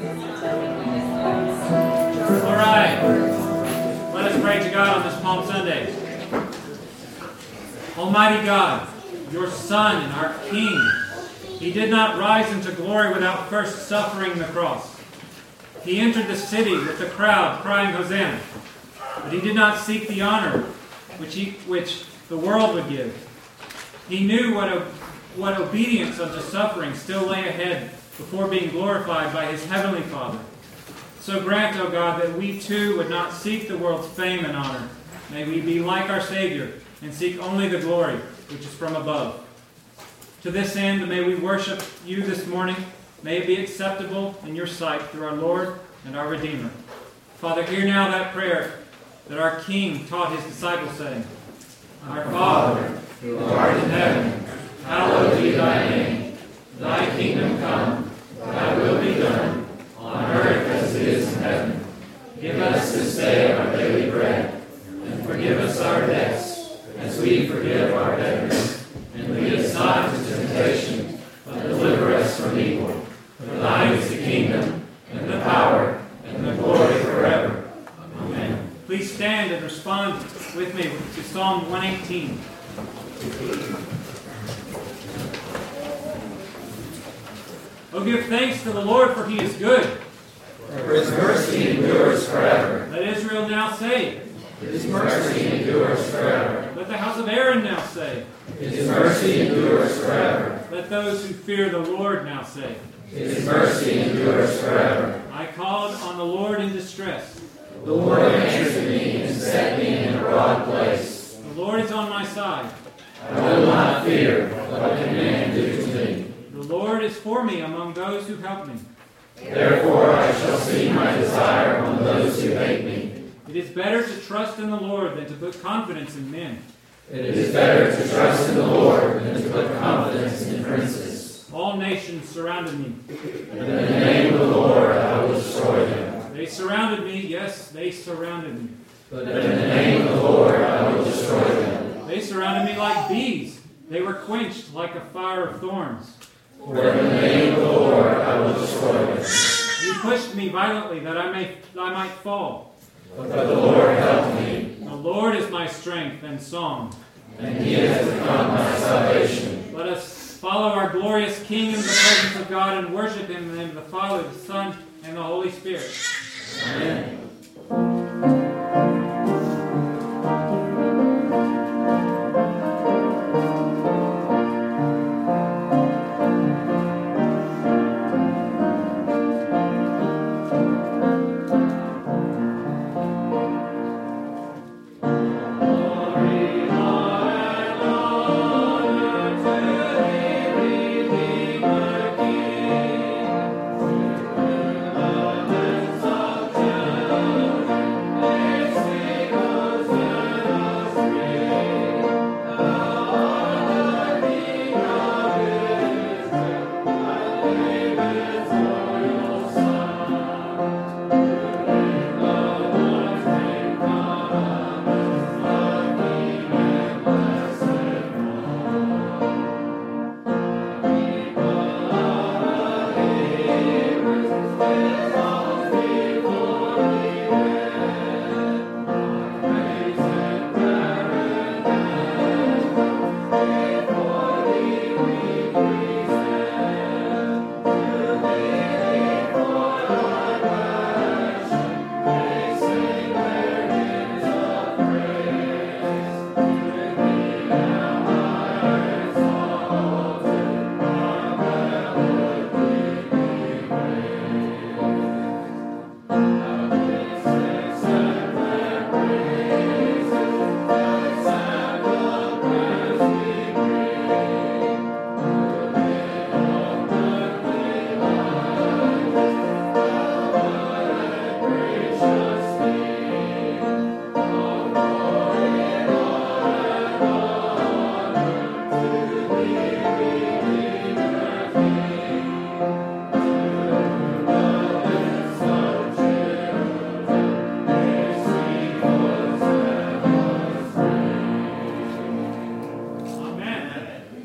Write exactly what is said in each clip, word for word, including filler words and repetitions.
All right. Let us pray to God on this Palm Sunday. Almighty God, your Son and our King, he did not rise into glory without first suffering the cross. He entered the city with the crowd crying Hosanna, but he did not seek the honor which, he, which the world would give. He knew what, what obedience unto suffering still lay ahead before being glorified by his heavenly Father. So grant, O God, that we too would not seek the world's fame and honor. May we be like our Savior and seek only the glory which is from above. To this end, may we worship you this morning. May it be acceptable in your sight through our Lord and our Redeemer. Father, hear now that prayer that our King taught his disciples, saying, Our Father, who art in heaven, hallowed be thy name. Thy kingdom come, thy will be done, on earth as it is in heaven. Give us this day our daily bread, and forgive us our debts, as we forgive our debtors. And lead us not into temptation, but deliver us from evil. For thine is the kingdom, and the power, and the glory forever. Amen. Please stand and respond with me to Psalm one eighteen. Oh, give thanks to the Lord, for he is good. For his mercy endures forever. Let Israel now say, His mercy endures forever. Let the house of Aaron now say, His mercy endures forever. Let those who fear the Lord now say, His mercy endures forever. I called on the Lord in distress. The Lord answered me and set me in a broad place. The Lord is on my side. I will not fear what can man do to me. The Lord is for me among those who help me. Therefore I shall see my desire among those who hate me. It is better to trust in the Lord than to put confidence in men. It is better to trust in the Lord than to put confidence in princes. All nations surrounded me. In the name of the Lord I will destroy them. They surrounded me, yes, they surrounded me. But in the name of the Lord I will destroy them. They surrounded me like bees. They were quenched like a fire of thorns. For in the name of the Lord I will destroy them. You pushed me violently that I may I might fall. But the Lord helped me. The Lord is my strength and song. And he has become my salvation. Let us follow our glorious King in the presence of God and worship him in the name of the Father, the Son, and the Holy Spirit. Amen.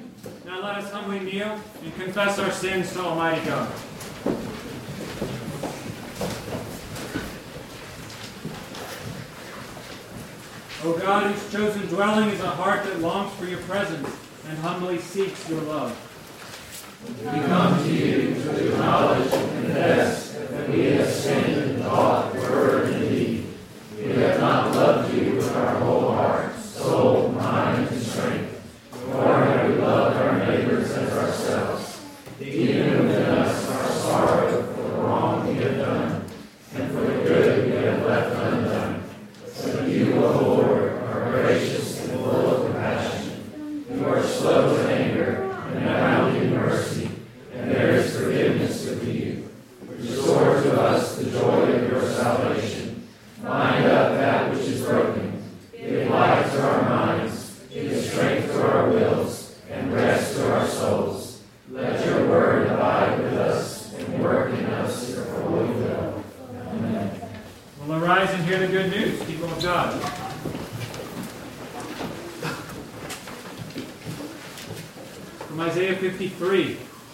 Confess our sins to Almighty God. O God, whose chosen dwelling is a heart that longs for your presence and humbly seeks your love. We come to you to acknowledge and confess that we have sinned in thought, word, and deed. We have not loved you with our whole heart, soul, mind, and strength, nor have we loved our neighbors as ourselves. Even within us our sorrow for the wrong we have done, and for the good we have left undone. But you, O Lord, are gracious and full of compassion. You are slow to anger and abounding in mercy, and there is forgiveness with you. Restore to us the joy of your salvation. Bind up that which is broken. Give life to our minds. Give strength to our wills, and rest to our souls. Let your word abide with us and work in us your holy will. Amen. We'll arise and hear the good news, people of God. From Isaiah fifty-three,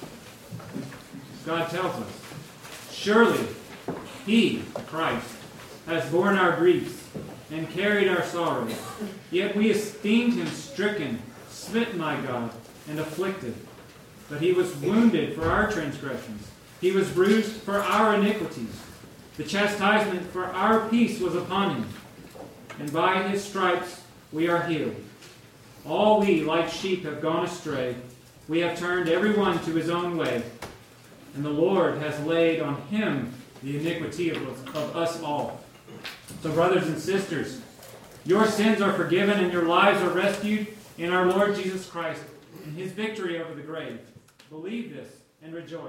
God tells us, surely he, Christ, has borne our griefs and carried our sorrows. Yet we esteemed him stricken, smitten by God, and afflicted. But he was wounded for our transgressions. He was bruised for our iniquities. The chastisement for our peace was upon him, and by his stripes we are healed. All we, like sheep, have gone astray. We have turned every one to his own way, and the Lord has laid on him the iniquity of, of us all. So, brothers and sisters, your sins are forgiven and your lives are rescued in our Lord Jesus Christ and his victory over the grave. Believe this and rejoice.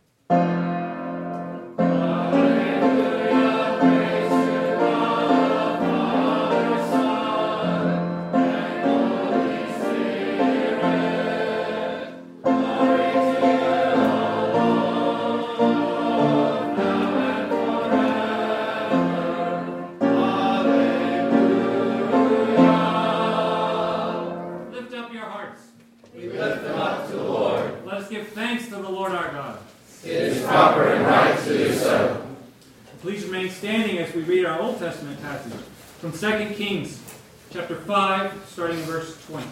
Proper and right to do so. Please remain standing as we read our Old Testament passage from Second Kings chapter five, starting in verse twenty.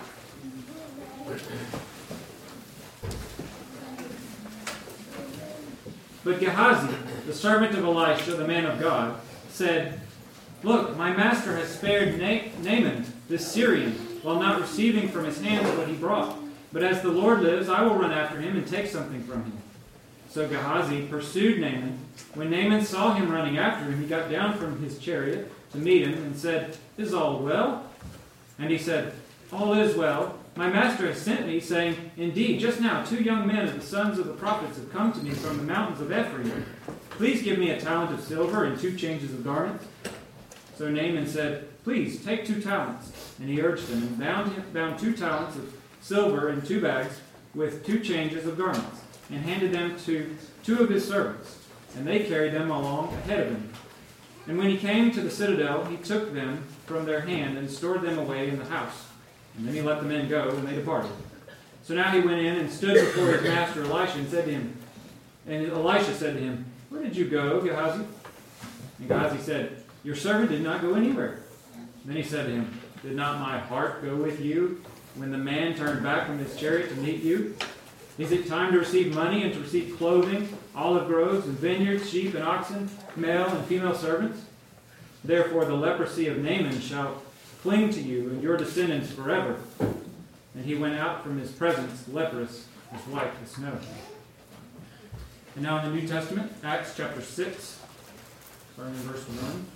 But Gehazi, the servant of Elisha, the man of God, said, Look, my master has spared Na- Naaman, this Syrian, while not receiving from his hands what he brought. But as the Lord lives, I will run after him and take something from him. So Gehazi pursued Naaman. When Naaman saw him running after him, he got down from his chariot to meet him and said, Is all well? And he said, All is well. My master has sent me, saying, Indeed, just now two young men of the sons of the prophets have come to me from the mountains of Ephraim. Please give me a talent of silver and two changes of garments. So Naaman said, Please, take two talents. And he urged him, and bound, him, bound two talents of silver in two bags with two changes of garments, and handed them to two of his servants, and they carried them along ahead of him. And when he came to the citadel, he took them from their hand and stored them away in the house. And then he let the men go, and they departed. So now he went in and stood before his master Elisha and said to him, and Elisha said to him, Where did you go, Gehazi? And Gehazi said, Your servant did not go anywhere. And then he said to him, Did not my heart go with you when the man turned back from his chariot to meet you? Is it time to receive money and to receive clothing, olive groves and vineyards, sheep and oxen, male and female servants? Therefore the leprosy of Naaman shall cling to you and your descendants forever. And he went out from his presence leprous, as white as snow. And now in the New Testament, Acts chapter six, starting in verse one.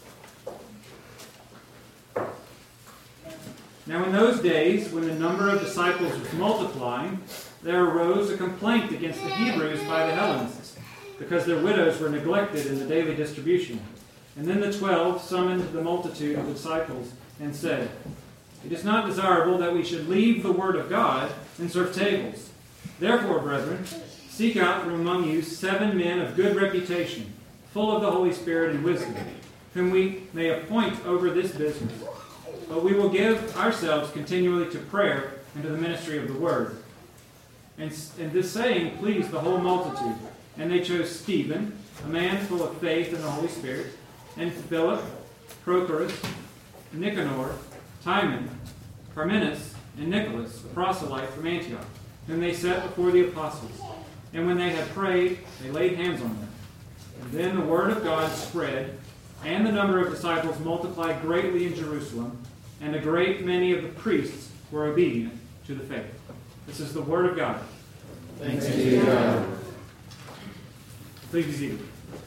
Now in those days, when the number of disciples was multiplying, there arose a complaint against the Hebrews by the Hellenists, because their widows were neglected in the daily distribution. And then the twelve summoned the multitude of the disciples and said, It is not desirable that we should leave the word of God and serve tables. Therefore, brethren, seek out from among you seven men of good reputation, full of the Holy Spirit and wisdom, whom we may appoint over this business. But we will give ourselves continually to prayer and to the ministry of the word. And, and this saying pleased the whole multitude. And they chose Stephen, a man full of faith and the Holy Spirit, and Philip, Prochorus, Nicanor, Timon, Parmenas, and Nicholas, a proselyte from Antioch, whom they set before the apostles. And when they had prayed, they laid hands on them. And then the word of God spread, and the number of disciples multiplied greatly in Jerusalem, and a great many of the priests were obedient to the faith. This is the word of God. Thanks be to God. Please be seated.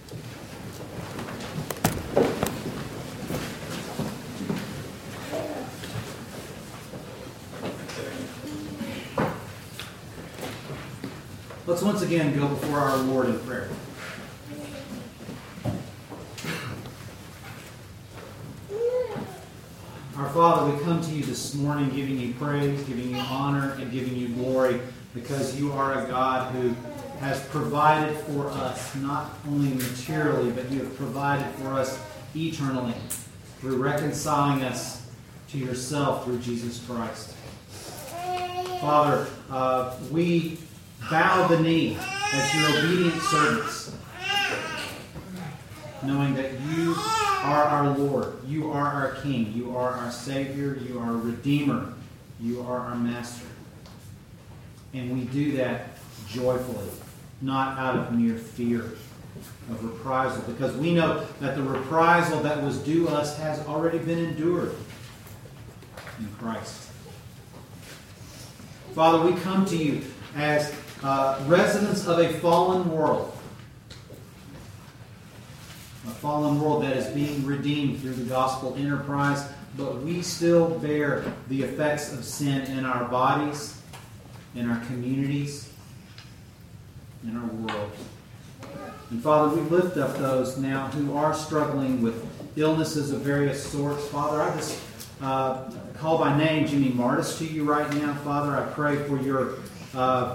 Let's once again go before our Lord in prayer. Our Father, we come to you this morning giving you praise, giving you honor, and giving you glory because you are a God who has provided for us, not only materially, but you have provided for us eternally through reconciling us to yourself through Jesus Christ. Father, uh, we bow the knee as your obedient servants, knowing that you are our Lord, you are our King, you are our Savior, you are our Redeemer, you are our Master. And we do that joyfully, not out of mere fear of reprisal, because we know that the reprisal that was due us has already been endured in Christ. Father, we come to you as uh, residents of a fallen world, a fallen world that is being redeemed through the gospel enterprise, but we still bear the effects of sin in our bodies, in our communities, in our world. And Father, we lift up those now who are struggling with illnesses of various sorts. Father, I just uh, call by name Jimmy Martis to you right now. Father, I pray for your uh,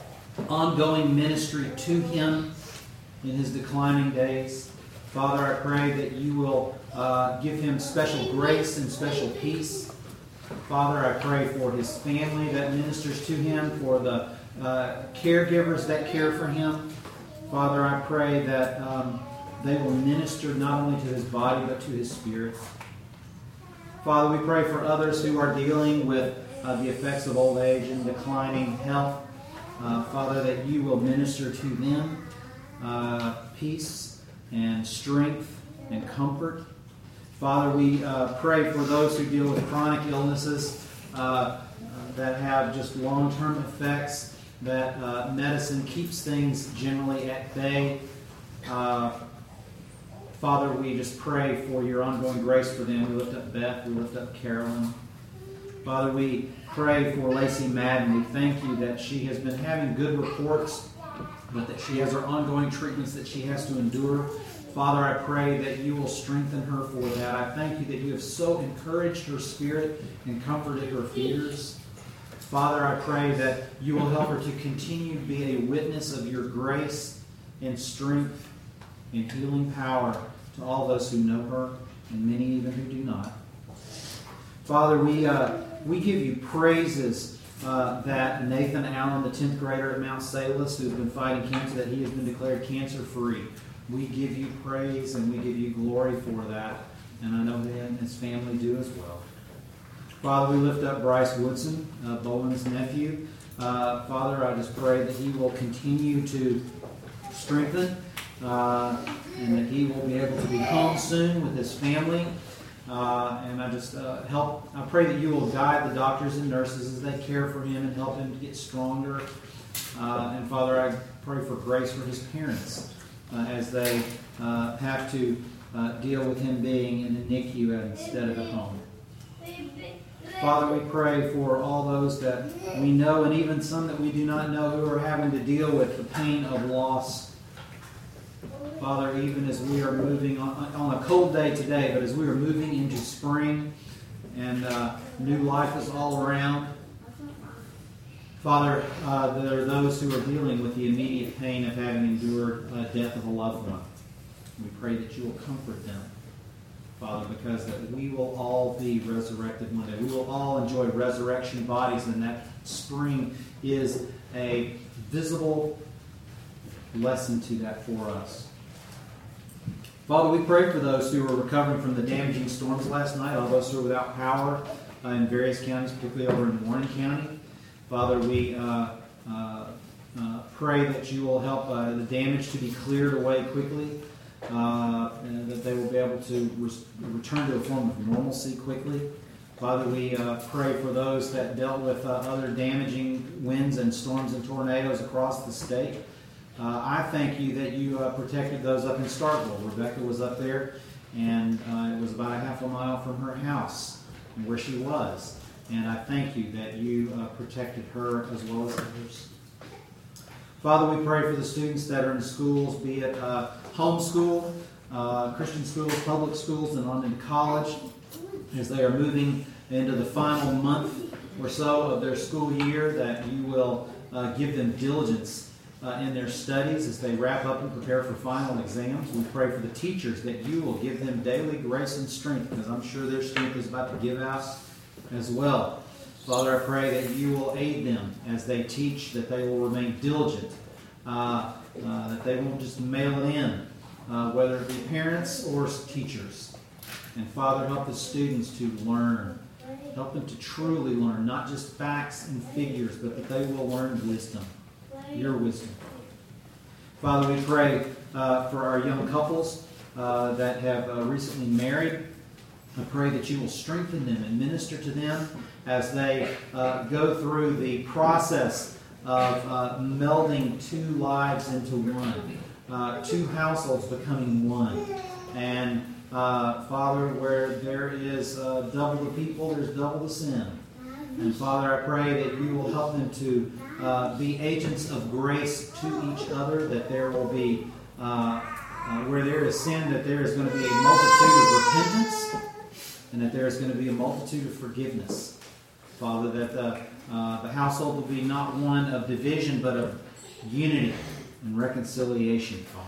ongoing ministry to him in his declining days. Father, I pray that you will uh, give him special grace and special peace. Father, I pray for his family that ministers to him, for the uh, caregivers that care for him. Father, I pray that um, they will minister not only to his body but to his spirit. Father, we pray for others who are dealing with uh, the effects of old age and declining health. Uh, Father, that you will minister to them uh, peace and strength and comfort. Father, we uh, pray for those who deal with chronic illnesses uh, that have just long-term effects, that uh, medicine keeps things generally at bay. Uh, Father, we just pray for your ongoing grace for them. We lift up Beth, we lift up Carolyn. Father, we pray for Lacey Madden. We thank you that she has been having good reports, but that she has her ongoing treatments that she has to endure. Father, I pray that you will strengthen her for that. I thank you that you have so encouraged her spirit and comforted her fears. Father, I pray that you will help her to continue to be a witness of your grace and strength and healing power to all those who know her, and many even who do not. Father, we uh, we give you praises uh, that Nathan Allen, the tenth grader at Mount Salus, who has been fighting cancer, that he has been declared cancer-free. We give you praise and we give you glory for that, and I know he and his family do as well. Father, we lift up Bryce Woodson, uh, Bowen's nephew. Uh, Father, I just pray that he will continue to strengthen uh, and that he will be able to be home soon with his family. Uh, and I just uh, help, I pray that you will guide the doctors and nurses as they care for him and help him to get stronger. Uh, and Father, I pray for grace for his parents uh, as they uh, have to uh, deal with him being in the N I C U instead of at home. Father, we pray for all those that we know and even some that we do not know who are having to deal with the pain of loss. Father, even as we are moving on, on a cold day today, but as we are moving into spring and uh, new life is all around, Father, uh, there are those who are dealing with the immediate pain of having endured uh, death of a loved one. We pray that you will comfort them, Father, because that we will all be resurrected one day. We will all enjoy resurrection bodies, and that spring is a visible lesson to that for us. Father, we pray for those who are recovering from the damaging storms last night, all those who are without power uh, in various counties, particularly over in Warren County. Father, we uh, uh, uh, pray that you will help uh, the damage to be cleared away quickly, uh, and that they will be able to re- return to a form of normalcy quickly. Father, we uh, pray for those that dealt with uh, other damaging winds and storms and tornadoes across the state. Uh, I thank you that you uh, protected those up in Starkville. Rebecca was up there, and uh, it was about a half a mile from her house and where she was. And I thank you that you uh, protected her as well as others. Father, we pray for the students that are in schools, be it uh, homeschool, uh, Christian schools, public schools, and on into college, as they are moving into the final month or so of their school year, that you will uh, give them diligence uh, in their studies as they wrap up and prepare for final exams. We pray for the teachers that you will give them daily grace and strength, because I'm sure their strength is about to give out as well. Father, I pray that you will aid them as they teach, that they will remain diligent, uh, uh, that they won't just mail it in, uh, whether it be parents or teachers. And Father, help the students to learn. Help them to truly learn, not just facts and figures, but that they will learn wisdom, your wisdom. Father, we pray uh, for our young couples uh, that have uh, recently married. I pray that you will strengthen them and minister to them as they uh, go through the process of uh, melding two lives into one, uh, two households becoming one. And Uh, Father, where there is uh, double the people, there's double the sin. And Father, I pray that you will help them to uh, be agents of grace to each other, that there will be, uh, uh, where there is sin, that there is going to be a multitude of repentance, and that there is going to be a multitude of forgiveness. Father, that the, uh, the household will be not one of division, but of unity and reconciliation, Father.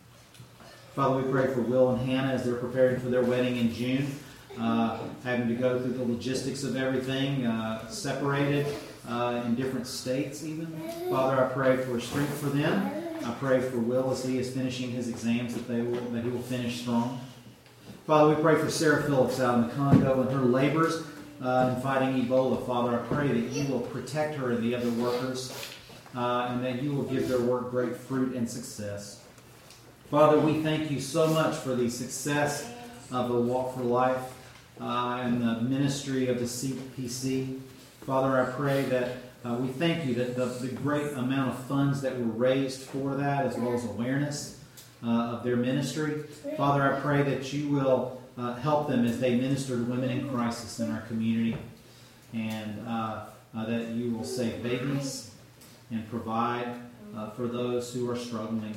Father, we pray for Will and Hannah as they're preparing for their wedding in June, uh, having to go through the logistics of everything, uh, separated uh, in different states even. Father, I pray for strength for them. I pray for Will as he is finishing his exams, that they will, that he will finish strong. Father, we pray for Sarah Phillips out in the Congo and her labors uh, in fighting Ebola. Father, I pray that you will protect her and the other workers, uh, and that you will give their work great fruit and success. Father, we thank you so much for the success of the Walk for Life uh, and the ministry of the C P C. Father, I pray that uh, we thank you that the, the great amount of funds that were raised for that, as well as awareness uh, of their ministry. Father, I pray that you will uh, help them as they minister to women in crisis in our community, and uh, uh, that you will save babies and provide uh, for those who are struggling.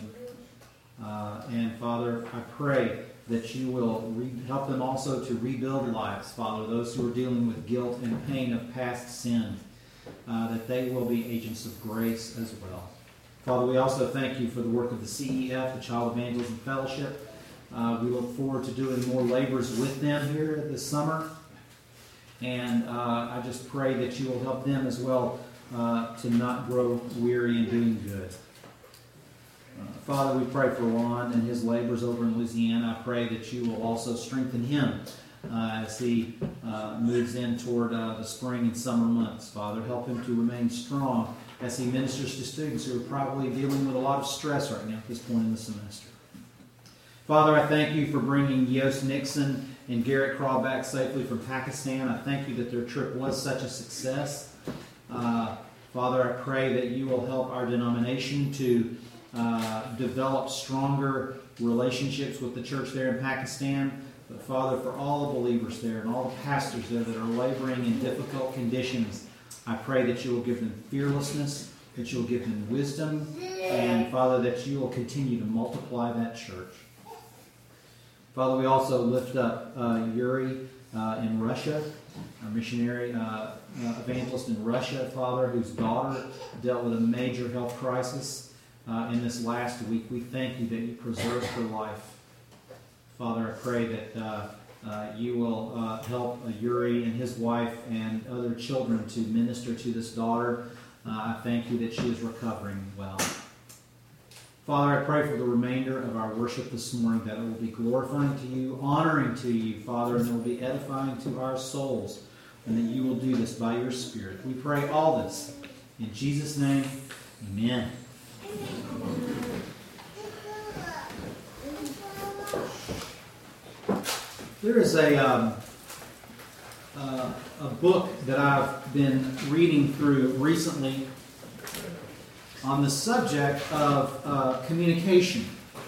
Uh, and Father, I pray that you will re- help them also to rebuild lives, Father, those who are dealing with guilt and pain of past sin, uh, that they will be agents of grace as well. Father, we also thank you for the work of the C E F, the Child Evangelism Fellowship. Uh, we look forward to doing more labors with them here this summer. And uh, I just pray that you will help them as well uh, to not grow weary in doing good. Uh, Father, we pray for Ron and his labors over in Louisiana. I pray that you will also strengthen him uh, as he uh, moves in toward uh, the spring and summer months. Father, help him to remain strong as he ministers to students who are probably dealing with a lot of stress right now at this point in the semester. Father, I thank you for bringing Yost Nixon and Garrett Craw back safely from Pakistan. I thank you that their trip was such a success. Uh, Father, I pray that you will help our denomination to Uh, develop stronger relationships with the church there in Pakistan. But Father, for all the believers there and all the pastors there that are laboring in difficult conditions, I pray that you will give them fearlessness, that you will give them wisdom, and Father, that you will continue to multiply that church. Father, we also lift up uh, Yuri uh, in Russia, our missionary uh, uh, evangelist in Russia, Father, whose daughter dealt with a major health crisis Uh, in this last week. We thank you that you preserved her life. Father, I pray that uh, uh, you will uh, help uh, Yuri and his wife and other children to minister to this daughter. Uh, I thank you that she is recovering well. Father, I pray for the remainder of our worship this morning, that it will be glorifying to you, honoring to you, Father, and it will be edifying to our souls, and that you will do this by your Spirit. We pray all this in Jesus' name. Amen. There is a um, uh, a book that I've been reading through recently on the subject of uh, communication.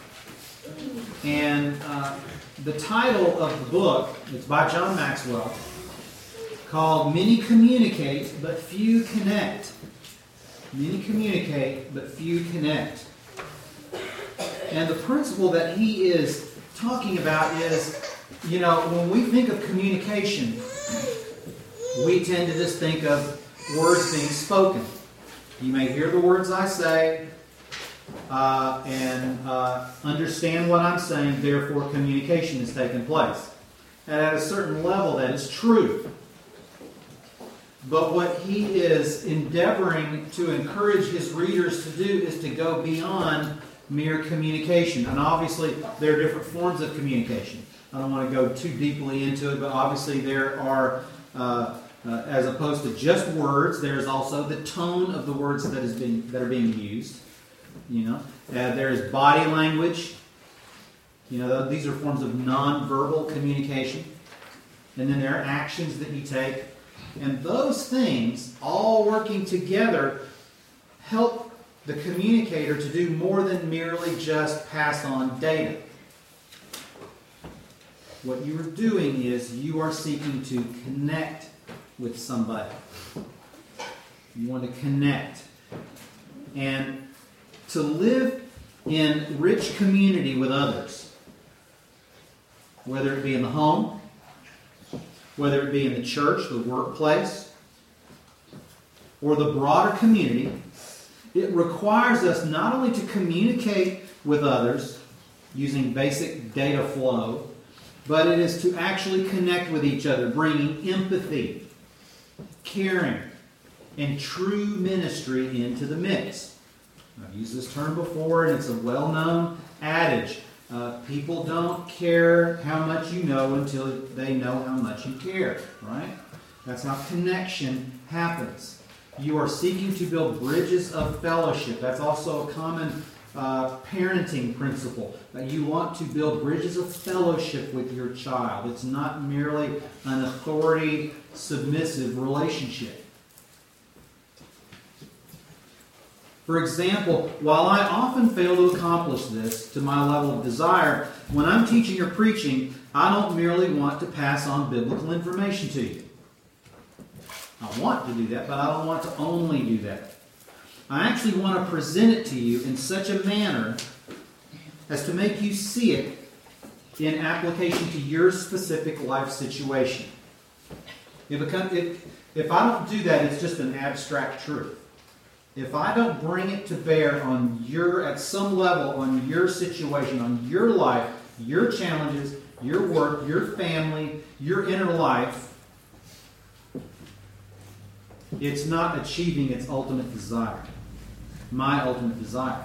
And uh, the title of the book, it's by John Maxwell, called Many Communicate, But Few Connect. Many communicate, but few connect. And the principle that he is talking about is, you know, when we think of communication, we tend to just think of words being spoken. You may hear the words I say uh, and uh, understand what I'm saying, therefore communication is taking place. And at a certain level, that is true. But what he is endeavoring to encourage his readers to do is to go beyond mere communication. And obviously, there are different forms of communication. I don't want to go too deeply into it, but obviously there are, uh, uh, as opposed to just words, there's also the tone of the words that is being that are being used. You know, uh, there is body language. You know, these are forms of nonverbal communication. And then there are actions that you take. And those things, all working together, help the communicator to do more than merely just pass on data. What you are doing is you are seeking to connect with somebody. You want to connect. And to live in rich community with others, whether it be in the home, whether it be in the church, the workplace, or the broader community, it requires us not only to communicate with others using basic data flow, but it is to actually connect with each other, bringing empathy, caring, and true ministry into the mix. I've used this term before, and it's a well-known adage. Uh, people don't care how much you know until they know how much you care, right? That's how connection happens. You are seeking to build bridges of fellowship. That's also a common uh, parenting principle, that you want to build bridges of fellowship with your child. It's not merely an authority, submissive relationship. For example, while I often fail to accomplish this to my level of desire, when I'm teaching or preaching, I don't merely want to pass on biblical information to you. I want to do that, but I don't want to only do that. I actually want to present it to you in such a manner as to make you see it in application to your specific life situation. It become, it, if I don't do that, it's just an abstract truth. If I don't bring it to bear on your, at some level, on your situation, on your life, your challenges, your work, your family, your inner life, it's not achieving its ultimate desire, my ultimate desire.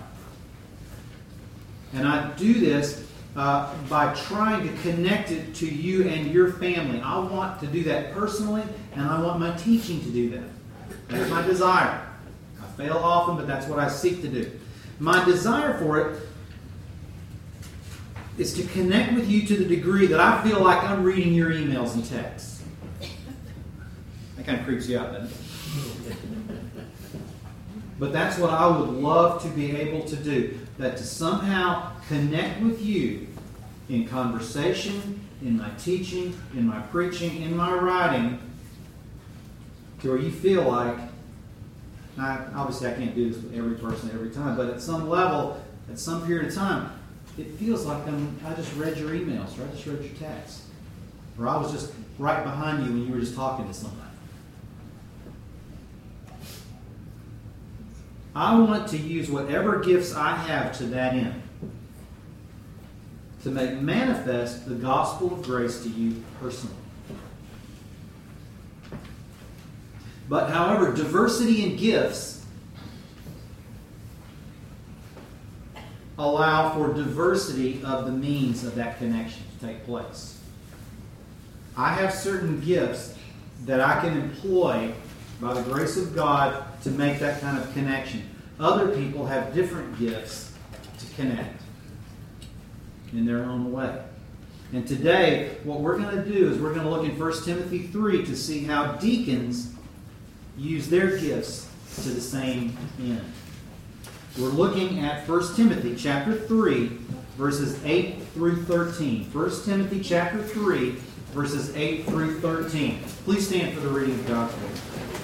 And I do this uh, by trying to connect it to you and your family. I want to do that personally, and I want my teaching to do that. That's my desire. I fail often, but that's what I seek to do. My desire for it is to connect with you to the degree that I feel like I'm reading your emails and texts. That kind of creeps you out, doesn't it? But that's what I would love to be able to do. That to somehow connect with you in conversation, in my teaching, in my preaching, in my writing, to where you feel like, I, obviously I can't do this with every person every time, but at some level, at some period of time, it feels like I'm, I just read your emails, or I just read your texts. Or I was just right behind you when you were just talking to somebody. I want to use whatever gifts I have to that end to make manifest the gospel of grace to you personally. But however, diversity in gifts allow for diversity of the means of that connection to take place. I have certain gifts that I can employ by the grace of God to make that kind of connection. Other people have different gifts to connect in their own way. And today, what we're going to do is we're going to look in First Timothy three to see how deacons use their gifts to the same end. We're looking at First Timothy chapter three, verses eight through thirteen. First Timothy chapter three, verses eight through thirteen. Please stand for the reading of God's word.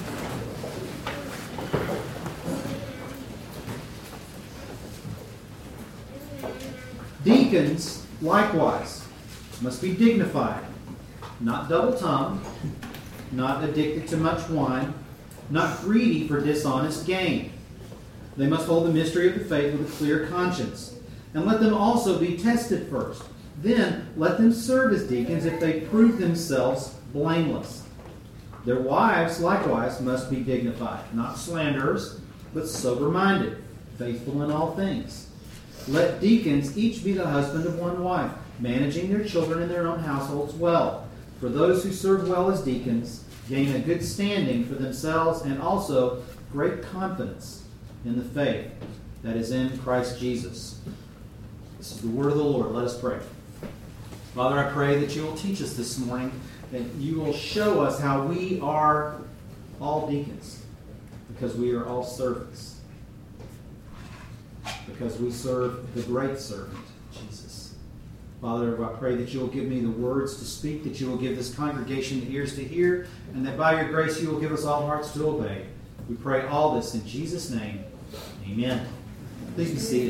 Deacons, likewise, must be dignified, not double-tongued, not addicted to much wine, not greedy for dishonest gain. They must hold the mystery of the faith with a clear conscience. And let them also be tested first. Then let them serve as deacons if they prove themselves blameless. Their wives, likewise, must be dignified, not slanderers, but sober-minded, faithful in all things. Let deacons each be the husband of one wife, managing their children in their own households well. For those who serve well as deacons gain a good standing for themselves and also great confidence in the faith that is in Christ Jesus. This is the word of the Lord. Let us pray. Father, I pray that you will teach us this morning, that you will show us how we are all deacons, because we are all servants, because we serve the great servant, Jesus. Father, I pray that you will give me the words to speak, that you will give this congregation the ears to hear, and that by your grace you will give us all hearts to obey. We pray all this in Jesus' name. Amen. Please be seated.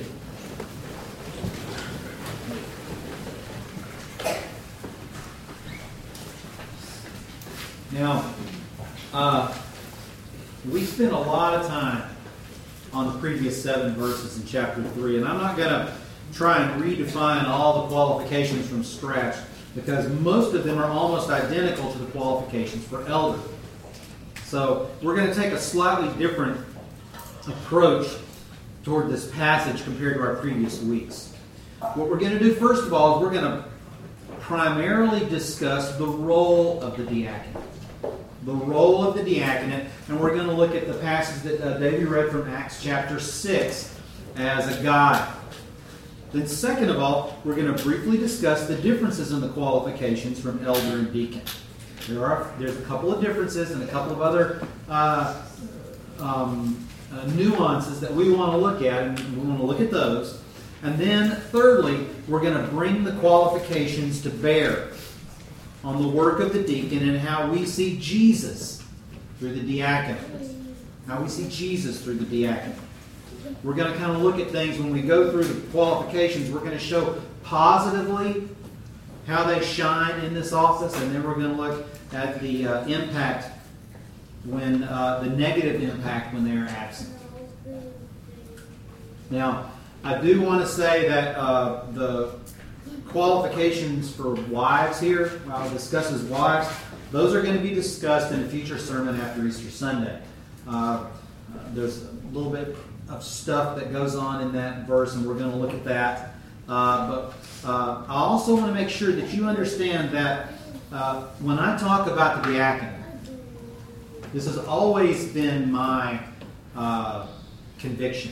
Now, uh, we spent a lot of time on the previous seven verses in chapter three, and I'm not going to try and redefine all the qualifications from scratch, because most of them are almost identical to the qualifications for elder. So we're going to take a slightly different approach toward this passage compared to our previous weeks. What we're going to do first of all is we're going to primarily discuss the role of the diaconate. The role of the diaconate, and we're going to look at the passage that uh, Davey read from Acts chapter six as a guide. Then second of all, we're going to briefly discuss the differences in the qualifications from elder and deacon. There are there's a couple of differences and a couple of other uh, um, uh, nuances that we want to look at, and we want to look at those. And then thirdly, we're going to bring the qualifications to bear on the work of the deacon and how we see Jesus through the diaconate. How we see Jesus through the diaconate. We're going to kind of look at things when we go through the qualifications. We're going to show positively how they shine in this office, and then we're going to look at the uh, impact when uh, the negative impact when they are absent. Now, I do want to say that uh, the qualifications for wives here, I'll discuss as wives, those are going to be discussed in a future sermon after Easter Sunday. Uh, there's a little bit of stuff that goes on in that verse, and we're going to look at that. Uh, but uh, I also want to make sure that you understand that uh, when I talk about the diaconate, this has always been my uh, conviction.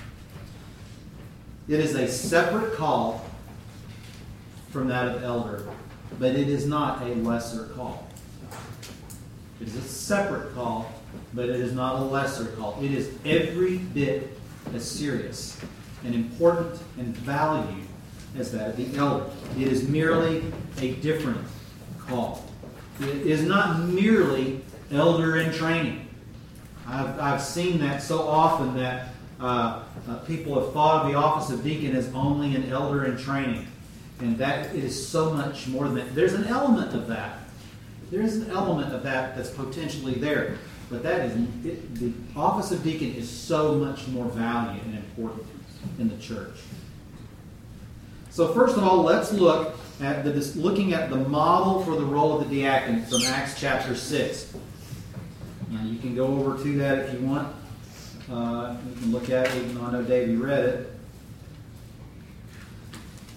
It is a separate call from that of elder, but it is not a lesser call. It is a separate call, but it is not a lesser call. It is every bit as serious and important and valued as that of the elder. It is merely a different call. It is not merely elder in training. I've, I've seen that so often that uh, uh, people have thought of the office of deacon as only an elder in training. And that it is so much more than that. There's an element of that. There is an element of that that's potentially there. But that is it, the office of deacon is so much more valued and important in the church. So first of all, let's look at the looking at the model for the role of the diaconate from Acts chapter six. Now you can go over to that if you want. Uh, you can look at it, even though I know Davey read it.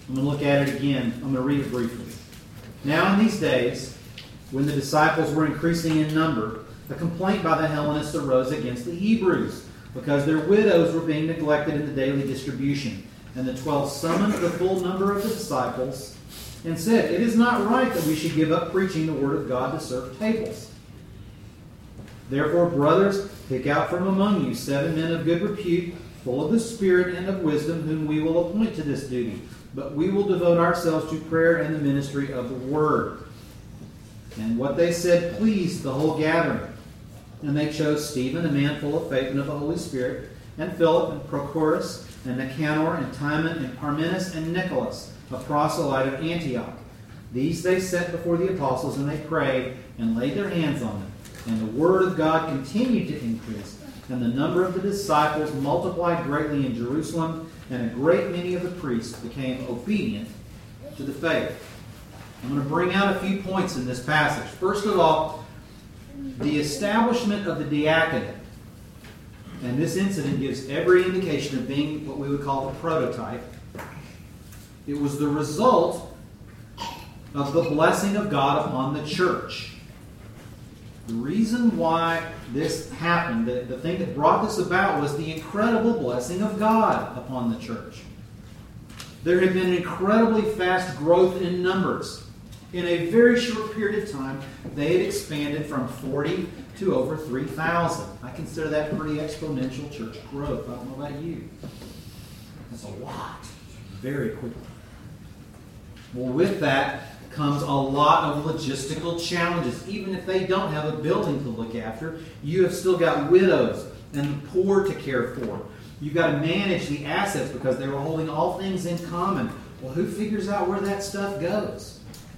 I'm going to look at it again. I'm going to read it briefly. Now in these days, when the disciples were increasing in number, a complaint by the Hellenists arose against the Hebrews, because their widows were being neglected in the daily distribution. And the twelve summoned the full number of the disciples and said, "It is not right that we should give up preaching the word of God to serve tables. Therefore, brothers, pick out from among you seven men of good repute, full of the Spirit and of wisdom, whom we will appoint to this duty. But we will devote ourselves to prayer and the ministry of the word." And what they said pleased the whole gathering. And they chose Stephen, a man full of faith and of the Holy Spirit, and Philip, and Prochorus, and Nicanor, and Timon, and Parmenas, and Nicholas, a proselyte of Antioch. These they set before the apostles, and they prayed, and laid their hands on them. And the word of God continued to increase, and the number of the disciples multiplied greatly in Jerusalem, and a great many of the priests became obedient to the faith. I'm going to bring out a few points in this passage. First of all, the establishment of the diaconate. And this incident gives every indication of being what we would call the prototype. It was the result of the blessing of God upon the church. The reason why this happened, the, the thing that brought this about, was the incredible blessing of God upon the church. There had been incredibly fast growth in numbers. In a very short period of time, they had expanded from forty to over three thousand. I consider that pretty exponential church growth. I don't know about you. That's a lot. Very quickly. Well, with that comes a lot of logistical challenges. Even if they don't have a building to look after, you have still got widows and the poor to care for. You've got to manage the assets because they were holding all things in common. Well, who figures out where that stuff goes?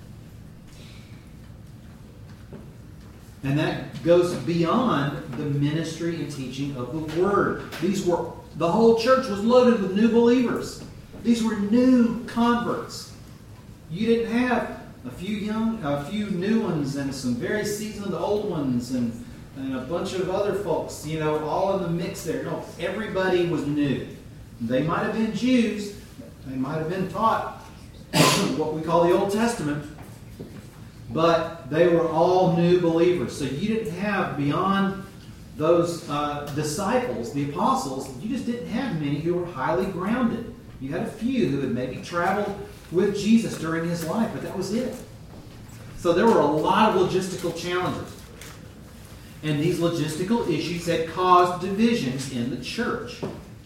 And that goes beyond the ministry and teaching of the Word. These were, the whole church was loaded with new believers. These were new converts. You didn't have a few young, a few new ones and some very seasoned old ones and, and a bunch of other folks, you know, all in the mix there. No, everybody was new. They might have been Jews. They might have been taught what we call the Old Testament. But they were all new believers. So you didn't have, beyond those uh, disciples, the apostles, you just didn't have many who were highly grounded. You had a few who had maybe traveled with Jesus during his life, but that was it. So there were a lot of logistical challenges. And these logistical issues had caused divisions in the church.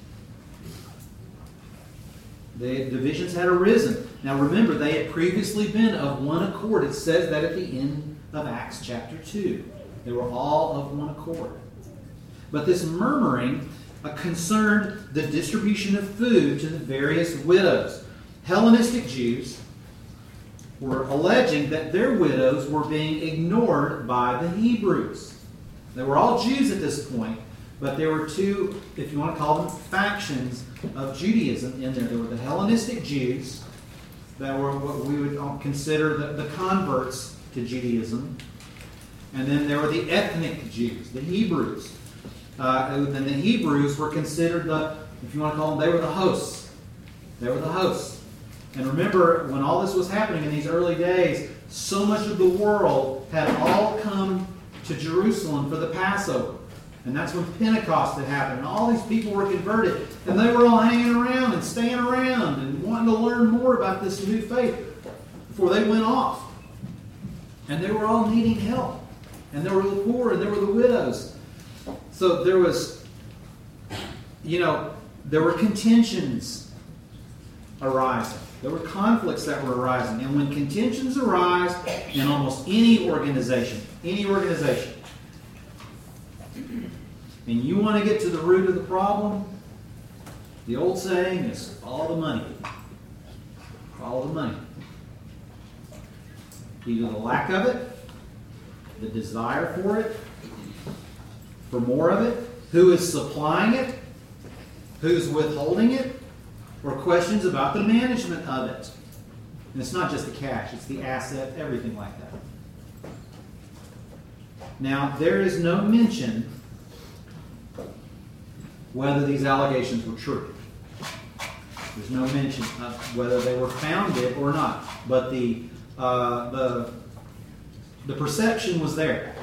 The divisions had arisen. Now remember, they had previously been of one accord. It says that at the end of Acts chapter two. They were all of one accord. But this murmuring uh, concerned the distribution of food to the various widows. Hellenistic Jews were alleging that their widows were being ignored by the Hebrews. They were all Jews at this point, but there were two, if you want to call them, factions of Judaism in there. There were the Hellenistic Jews that were what we would consider the, the converts to Judaism. And then there were the ethnic Jews, the Hebrews. Uh, and then the Hebrews were considered the, if you want to call them, they were the hosts. They were the hosts. And remember, when all this was happening in these early days, so much of the world had all come to Jerusalem for the Passover. And that's when Pentecost had happened. And all these people were converted. And they were all hanging around and staying around and wanting to learn more about this new faith before they went off. And they were all needing help. And there were the poor and there were the widows. So there was, you know, there were contentions arising. There were conflicts that were arising. And when contentions arise in almost any organization, any organization, and you want to get to the root of the problem, the old saying is follow the money. Follow the money. Either the lack of it, the desire for it, for more of it, who is supplying it, who's withholding it, or questions about the management of it. And it's not just the cash, it's the asset, everything like that. Now, there is no mention whether these allegations were true. There's no mention of whether they were founded or not. But the uh, the the perception was there.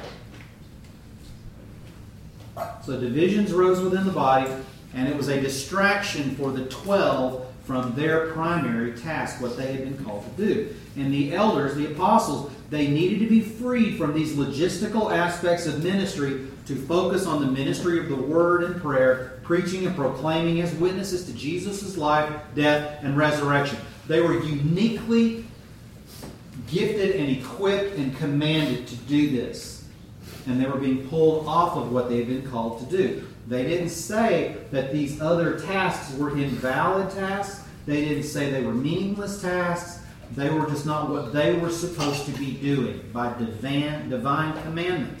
So divisions rose within the body, and it was a distraction for the twelve from their primary task, what they had been called to do. And the elders, the apostles, they needed to be freed from these logistical aspects of ministry to focus on the ministry of the word and prayer, preaching and proclaiming as witnesses to Jesus' life, death, and resurrection. They were uniquely gifted and equipped and commanded to do this. And they were being pulled off of what they had been called to do. They didn't say that these other tasks were invalid tasks. They didn't say they were meaningless tasks. They were just not what they were supposed to be doing by divine, divine commandment.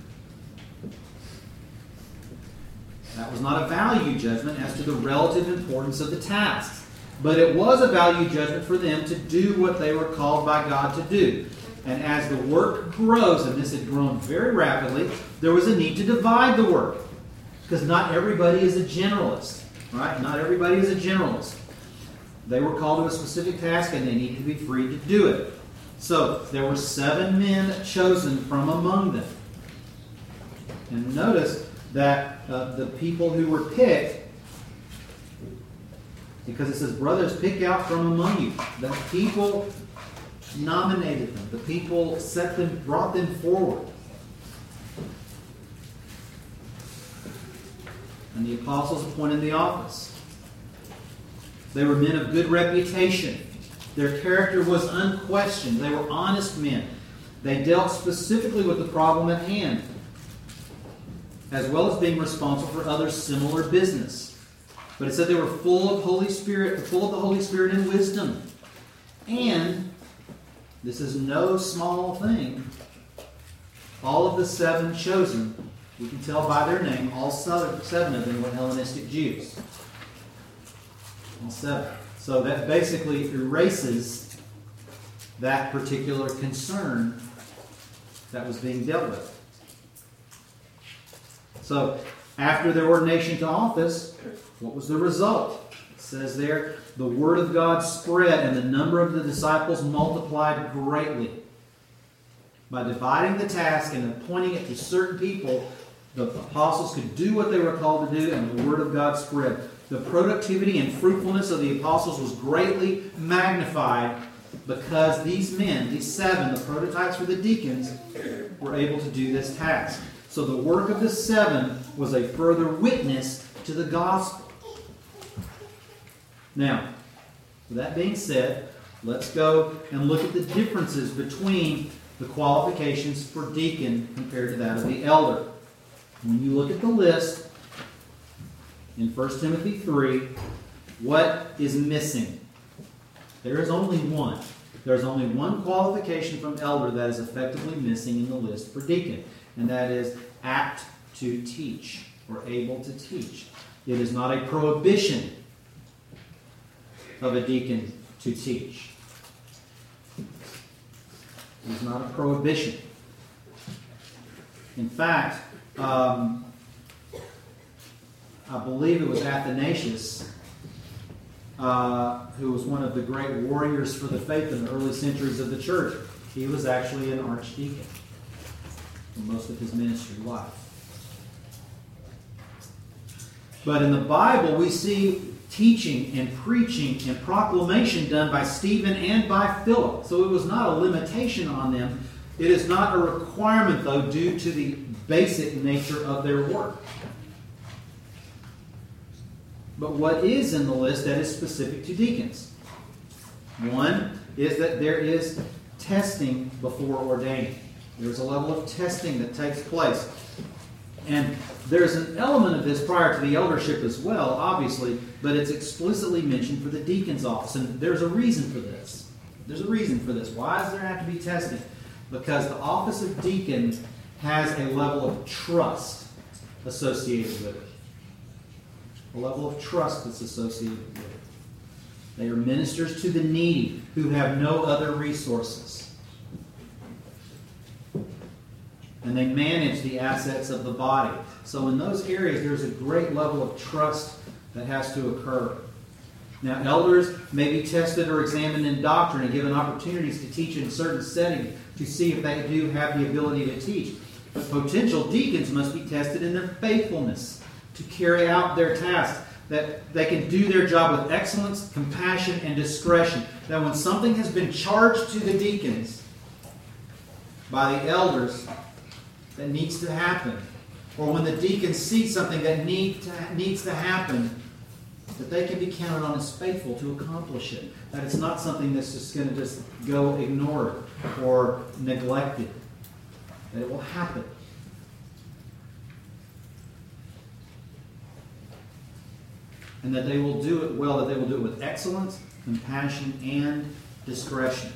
That was not a value judgment as to the relative importance of the tasks. But it was a value judgment for them to do what they were called by God to do. And as the work grows, and this had grown very rapidly, there was a need to divide the work. Because not everybody is a generalist. Right? Not everybody is a generalist. They were called to a specific task and they needed to be free to do it. So there were seven men chosen from among them. And notice that uh, the people who were picked, because it says, brothers, pick out from among you. The people nominated them. The people set them, brought them forward. And the apostles appointed the office. They were men of good reputation. Their character was unquestioned. They were honest men. They dealt specifically with the problem at hand, as well as being responsible for other similar business. But it said they were full of Holy Spirit, full of the Holy Spirit and wisdom. And this is no small thing. All of the seven chosen, we can tell by their name, all seven of them were Hellenistic Jews. All seven. So that basically erases that particular concern that was being dealt with. So, after their ordination to office, what was the result? It says there, the word of God spread and the number of the disciples multiplied greatly. By dividing the task and appointing it to certain people, the apostles could do what they were called to do, and the word of God spread. The productivity and fruitfulness of the apostles was greatly magnified because these men, these seven, the prototypes for the deacons, were able to do this task. So the work of the seven was a further witness to the gospel. Now, with that being said, let's go and look at the differences between the qualifications for deacon compared to that of the elder. When you look at the list in First Timothy three, what is missing? There is only one. There's only one qualification from elder that is effectively missing in the list for deacon, and that is apt to teach, or able to teach. It is not a prohibition of a deacon to teach. It is not a prohibition. In fact, um, I believe it was Athanasius, uh, who was one of the great warriors for the faith in the early centuries of the church. He was actually an archdeacon for most of his ministry life. But in the Bible, we see teaching and preaching and proclamation done by Stephen and by Philip. So it was not a limitation on them. It is not a requirement, though, due to the basic nature of their work. But what is in the list that is specific to deacons? One is that there is testing before ordaining. There's a level of testing that takes place. And there's an element of this prior to the eldership as well, obviously, but it's explicitly mentioned for the deacon's office. And there's a reason for this. There's a reason for this. Why does there have to be testing? Because the office of deacon has a level of trust associated with it. A level of trust that's associated with it. They are ministers to the needy who have no other resources. And they manage the assets of the body. So in those areas, there's a great level of trust that has to occur. Now, elders may be tested or examined in doctrine and given opportunities to teach in certain settings to see if they do have the ability to teach. But potential deacons must be tested in their faithfulness to carry out their tasks, that they can do their job with excellence, compassion, and discretion. That when something has been charged to the deacons by the elders that needs to happen, or when the deacons see something that need to, needs to happen, that they can be counted on as faithful to accomplish it. That it's not something that's just going to just go ignored or neglected. That it will happen. And that they will do it well, that they will do it with excellence, compassion, and discretion.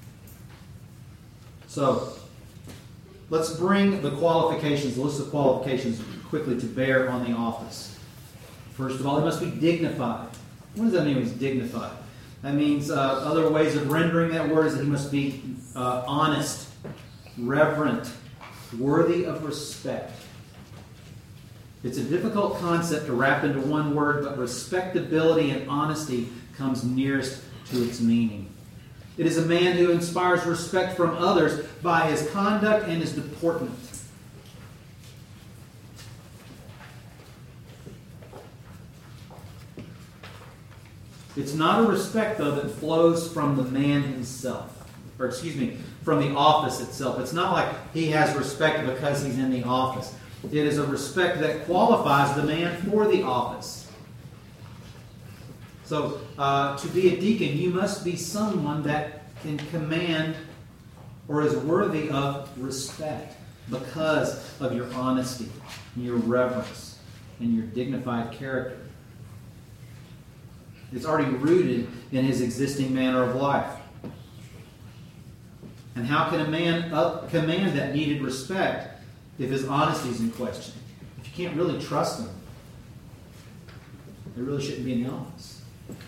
So, let's bring the qualifications, the list of qualifications quickly to bear on the office. First of all, he must be dignified. What does that mean, he's dignified? That means uh, other ways of rendering that word is that he must be uh, honest, reverent, worthy of respect. It's a difficult concept to wrap into one word, but respectability and honesty comes nearest to its meaning. It is a man who inspires respect from others by his conduct and his deportment. It's not a respect, though, that flows from the man himself. Or, excuse me, from the office itself. It's not like he has respect because he's in the office. It is a respect that qualifies the man for the office. So, uh, to be a deacon, you must be someone that can command or is worthy of respect because of your honesty, and your reverence, and your dignified character. It's already rooted in his existing manner of life. And how can a man up command that needed respect if his honesty is in question? If you can't really trust him, they really shouldn't be in the office.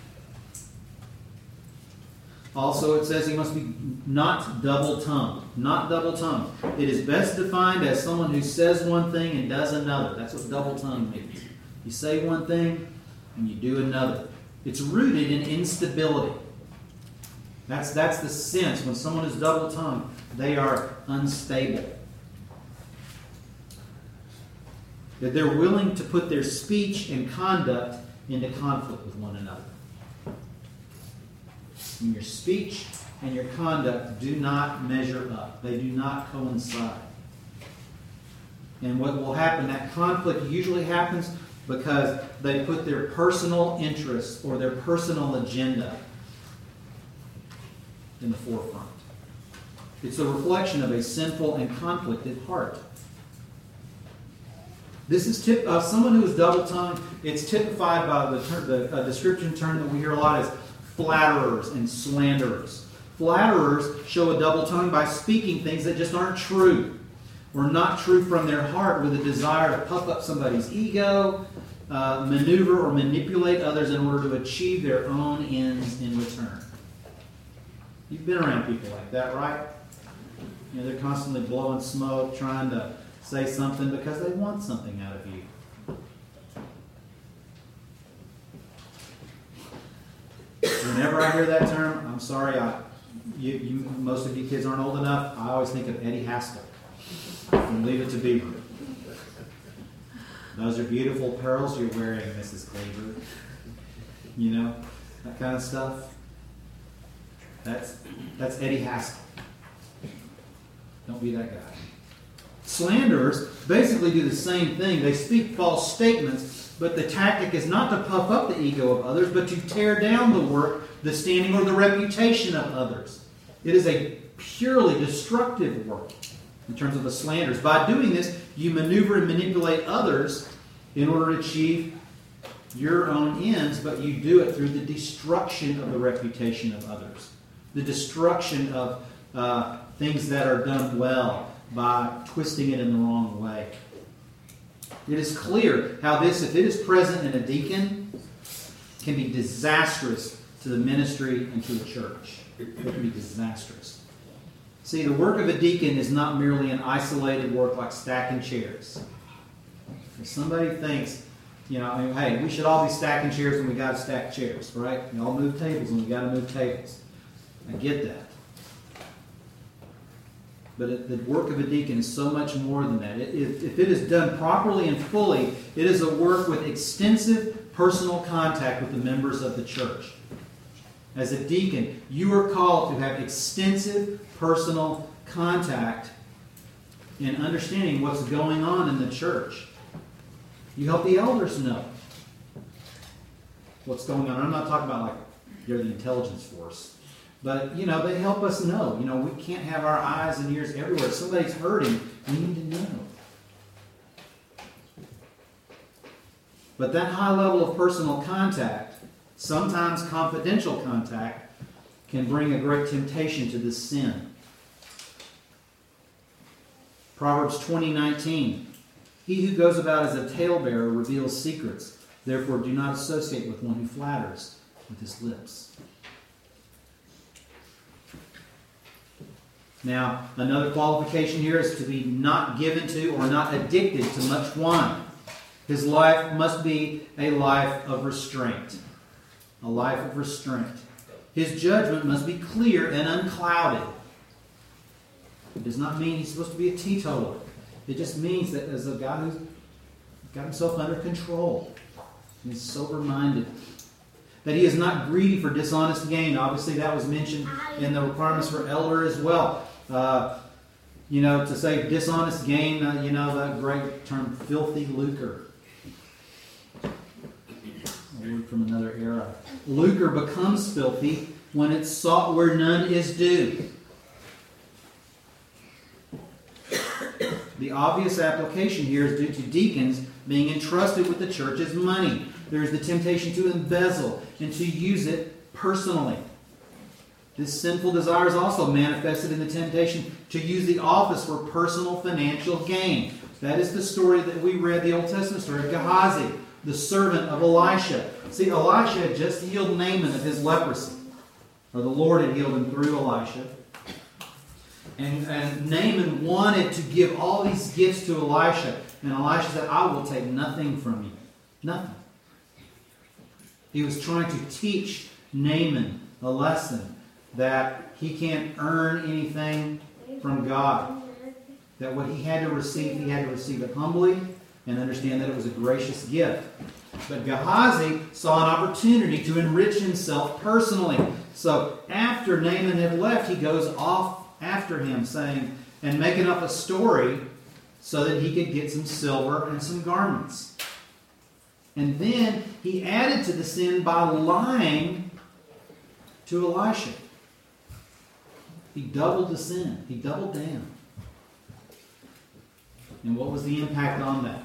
Also, it says he must be not double-tongued. Not double-tongued. It is best defined as someone who says one thing and does another. That's what double-tongued means. You say one thing and you do another. It's rooted in instability. That's, that's the sense. When someone is double-tongued, they are unstable. That they're willing to put their speech and conduct into conflict with one another. And your speech and your conduct do not measure up. They do not coincide. And what will happen, that conflict usually happens because they put their personal interests or their personal agenda in the forefront. It's a reflection of a sinful and conflicted heart. This is tip, uh, someone who is double-tongued. It's typified by the, ter- the uh, description term that we hear a lot is flatterers and slanderers. Flatterers show a double tongue by speaking things that just aren't true, or not true from their heart, with a desire to puff up somebody's ego, uh, maneuver or manipulate others in order to achieve their own ends in return. You've been around people like that, right? You know, they're constantly blowing smoke, trying to say something because they want something out of you. Whenever I hear that term, I'm sorry, I, you, you, most of you kids aren't old enough. I always think of Eddie Haskell from Leave It to Beaver. Those are beautiful pearls you're wearing, Missus Cleaver. You know, that kind of stuff. That's that's Eddie Haskell. Don't be that guy. Slanderers basically do the same thing. They speak false statements, but the tactic is not to puff up the ego of others, but to tear down the work, the standing, or the reputation of others. It is a purely destructive work in terms of the slanders. By doing this, you maneuver and manipulate others in order to achieve your own ends, but you do it through the destruction of the reputation of others. The destruction of uh, things that are done well by twisting it in the wrong way. It is clear how this, if it is present in a deacon, can be disastrous to the ministry and to the church. It can be disastrous. See, the work of a deacon is not merely an isolated work like stacking chairs. If somebody thinks You know, I mean, hey, we should all be stacking chairs when we got to stack chairs, right? We all move tables when we got to move tables. I get that. But it, the work of a deacon is so much more than that. It, it, if it is done properly and fully, it is a work with extensive personal contact with the members of the church. As a deacon, you are called to have extensive personal contact in understanding what's going on in the church. You help the elders know what's going on. I'm not talking about like you're the intelligence force. But, you know, they help us know. You know, we can't have our eyes and ears everywhere. If somebody's hurting, we need to know. But that high level of personal contact, sometimes confidential contact, can bring a great temptation to this sin. Proverbs twenty nineteen. He who goes about as a talebearer reveals secrets. Therefore, do not associate with one who flatters with his lips. Now, another qualification here is to be not given to or not addicted to much wine. His life must be a life of restraint. A life of restraint. His judgment must be clear and unclouded. It does not mean he's supposed to be a teetotaler. It just means that as a guy who's got himself under control, he's sober-minded. That he is not greedy for dishonest gain. Obviously, that was mentioned in the requirements for elder as well. Uh, you know, to say dishonest gain, uh, you know, that great term, filthy lucre. A word from another era. Lucre becomes filthy when it's sought where none is due. The obvious application here is due to deacons being entrusted with the church's money. There is the temptation to embezzle and to use it personally. This sinful desire is also manifested in the temptation to use the office for personal financial gain. That is the story that we read, the Old Testament story of Gehazi, the servant of Elisha. See, Elisha had just healed Naaman of his leprosy. Or the Lord had healed him through Elisha. And, and Naaman wanted to give all these gifts to Elisha. And Elisha said, I will take nothing from you. Nothing. He was trying to teach Naaman a lesson that he can't earn anything from God. That what he had to receive, he had to receive it humbly and understand that it was a gracious gift. But Gehazi saw an opportunity to enrich himself personally. So after Naaman had left, he goes off after him, saying, and making up a story so that he could get some silver and some garments. And then he added to the sin by lying to Elisha. He doubled the sin. He doubled down. And what was the impact on that?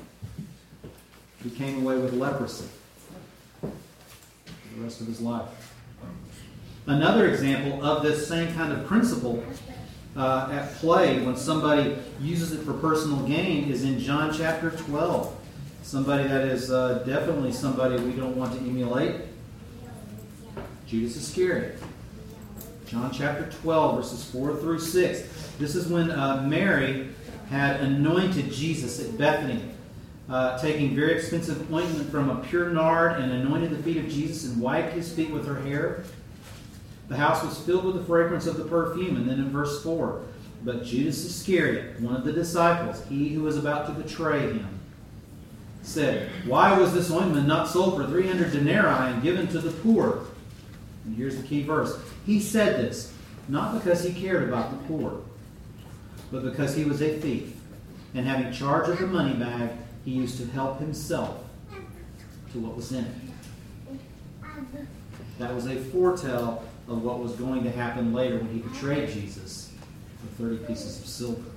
He came away with leprosy for the rest of his life. Another example of this same kind of principle uh, at play when somebody uses it for personal gain is in John chapter twelve. Somebody that is uh, definitely somebody we don't want to emulate. Judas Iscariot. John chapter twelve, verses four through six. This is when uh, Mary had anointed Jesus at Bethany, uh, taking very expensive ointment from a pure nard and anointed the feet of Jesus and wiped his feet with her hair. The house was filled with the fragrance of the perfume. And then in verse four, but Judas Iscariot, one of the disciples, he who was about to betray him, said, why was this ointment not sold for three hundred denarii and given to the poor? And here's the key verse. He said this, not because he cared about the poor, but because he was a thief. And having charge of the money bag, he used to help himself to what was in it. That was a foretell of what was going to happen later when he betrayed Jesus for thirty pieces of silver.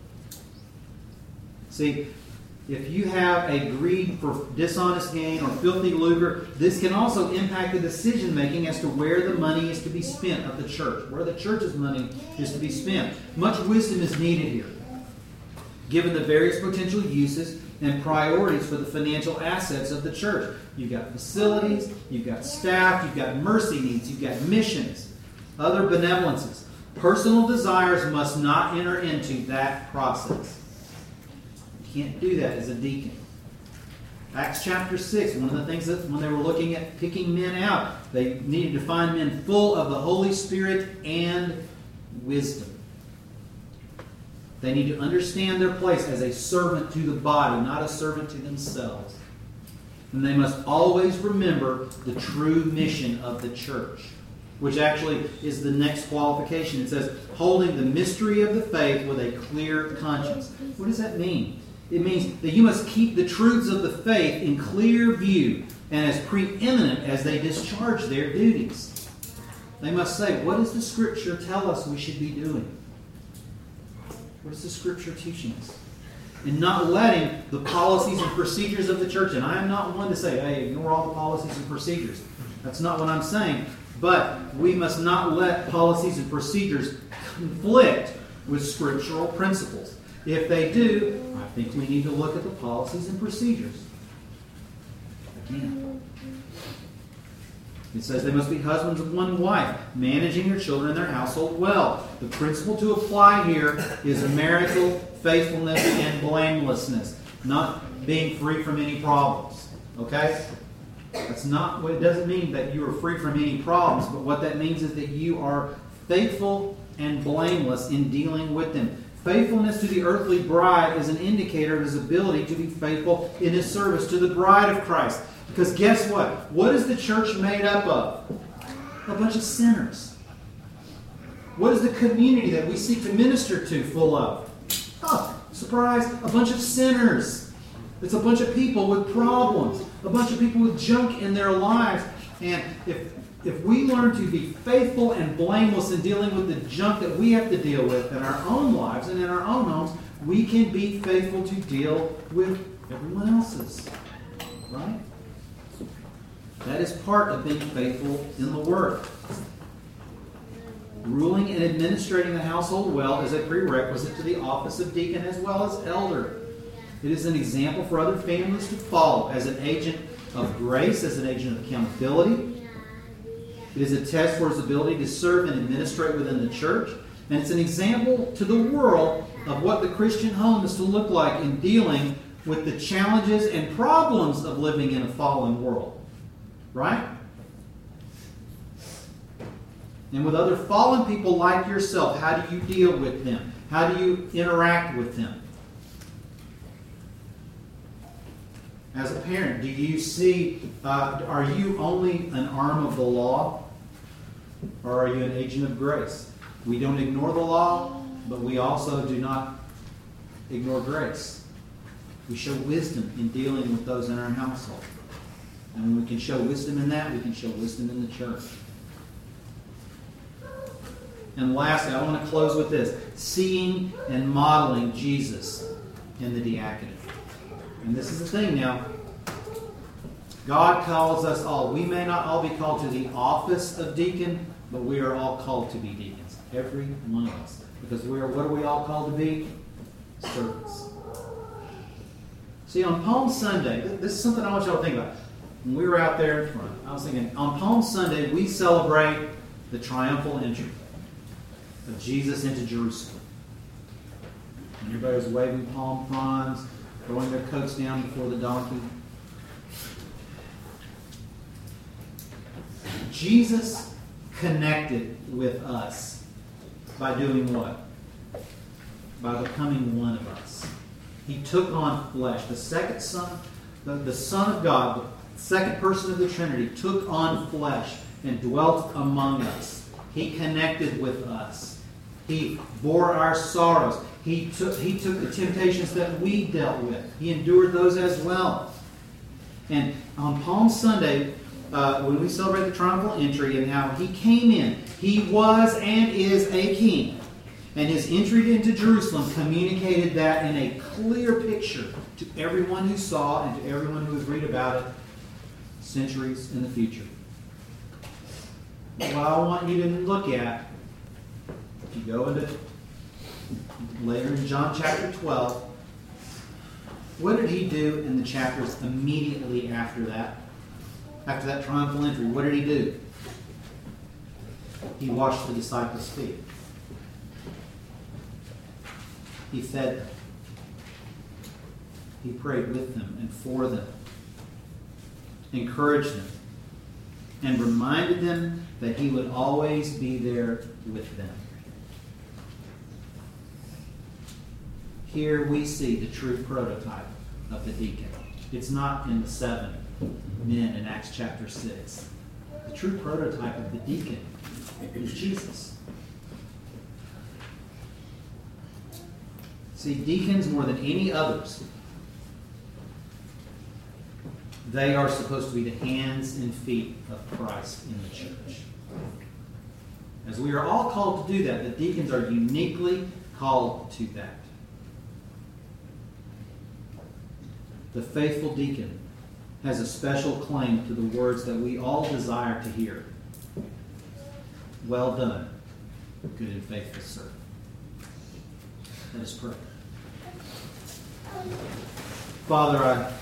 See, if you have a greed for dishonest gain or filthy lucre, this can also impact the decision making as to where the money is to be spent of the church, where the church's money is to be spent. Much wisdom is needed here, given the various potential uses and priorities for the financial assets of the church. You've got facilities, you've got staff, you've got mercy needs, you've got missions, other benevolences. Personal desires must not enter into that process. You can't do that as a deacon. Acts chapter six, one of the things that when they were looking at picking men out, they needed to find men full of the Holy Spirit and wisdom. They need to understand their place as a servant to the body, not a servant to themselves. And they must always remember the true mission of the church, which actually is the next qualification. It says, holding the mystery of the faith with a clear conscience. What does that mean? It means that you must keep the truths of the faith in clear view and as preeminent as they discharge their duties. They must say, what does the Scripture tell us we should be doing? What is the Scripture teaching us? And not letting the policies and procedures of the church, and I am not one to say, hey, ignore all the policies and procedures. That's not what I'm saying. But we must not let policies and procedures conflict with scriptural principles. If they do, I think we need to look at the policies and procedures. Again. It says they must be husbands of one wife, managing their children and their household well. The principle to apply here is marital faithfulness and blamelessness, not being free from any problems. Okay? That's not what it doesn't mean that you are free from any problems, but what that means is that you are faithful and blameless in dealing with them. Faithfulness to the earthly bride is an indicator of his ability to be faithful in his service to the bride of Christ. Because guess what? What is the church made up of? A bunch of sinners. What is the community that we seek to minister to full of? Oh, surprise, a bunch of sinners. It's a bunch of people with problems. A bunch of people with junk in their lives. And if if we learn to be faithful and blameless in dealing with the junk that we have to deal with in our own lives and in our own homes, we can be faithful to deal with everyone else's. Right? That is part of being faithful in the Word. Ruling and administrating the household well is a prerequisite to the office of deacon as well as elder. It is an example for other families to follow as an agent of grace, as an agent of accountability. It is a test for his ability to serve and administrate within the church. And it's an example to the world of what the Christian home is to look like in dealing with the challenges and problems of living in a fallen world. Right? And with other fallen people like yourself, how do you deal with them? How do you interact with them? As a parent, do you see, uh, are you only an arm of the law? Or are you an agent of grace? We don't ignore the law, but we also do not ignore grace. We show wisdom in dealing with those in our household. And when we can show wisdom in that, we can show wisdom in the church. And lastly, I want to close with this. Seeing and modeling Jesus in the diaconate. And this is the thing now. God calls us all. We may not all be called to the office of deacon, but we are all called to be deacons. Every one of us. Because we are, what are we all called to be? Servants. See, on Palm Sunday, this is something I want y'all to think about. When we were out there in front, I was thinking, on Palm Sunday, we celebrate the triumphal entry of Jesus into Jerusalem. And everybody's waving palm fronds, throwing their coats down before the donkey. Jesus connected with us by doing what? By becoming one of us. He took on flesh. The second Son, the, the Son of God, the second person of the Trinity, took on flesh and dwelt among us. He connected with us. He bore our sorrows. He took, he took the temptations that we dealt with. He endured those as well. And on Palm Sunday, uh, when we celebrate the triumphal entry and how he came in, he was and is a king. And his entry into Jerusalem communicated that in a clear picture to everyone who saw and to everyone who would read about it centuries in the future. What I want you to look at, if you go into later in John chapter twelve, what did he do in the chapters immediately after that? After that triumphal entry, what did he do? He washed the disciples' feet. He fed them. He prayed with them and for them. encouraged them, and reminded them that he would always be there with them. Here we see the true prototype of the deacon. It's not in the seven men in Acts chapter six. The true prototype of the deacon is Jesus. See, deacons, more than any others, they are supposed to be the hands and feet of Christ in the church. As we are all called to do that, the deacons are uniquely called to that. The faithful deacon has a special claim to the words that we all desire to hear. Well done, good and faithful servant. Let us pray. Father, I,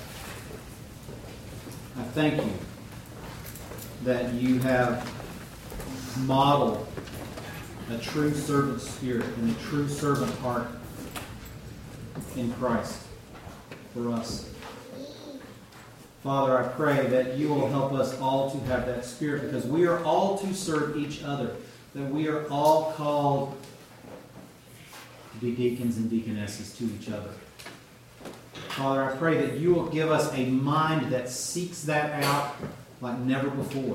I thank you that you have modeled a true servant spirit and a true servant heart in Christ for us. Father, I pray that you will help us all to have that spirit, because we are all to serve each other, that we are all called to be deacons and deaconesses to each other. Father, I pray that you will give us a mind that seeks that out like never before.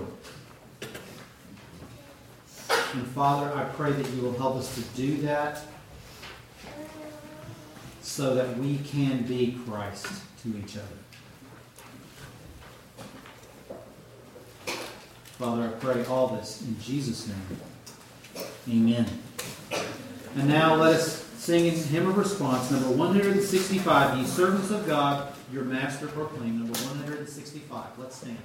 And Father, I pray that you will help us to do that so that we can be Christ to each other. Father, I pray all this in Jesus' name. Amen. And now let us sing in hymn of response, number one hundred sixty-five, Ye Servants of God, Your Master Proclaim, number one hundred sixty-five. Let's stand.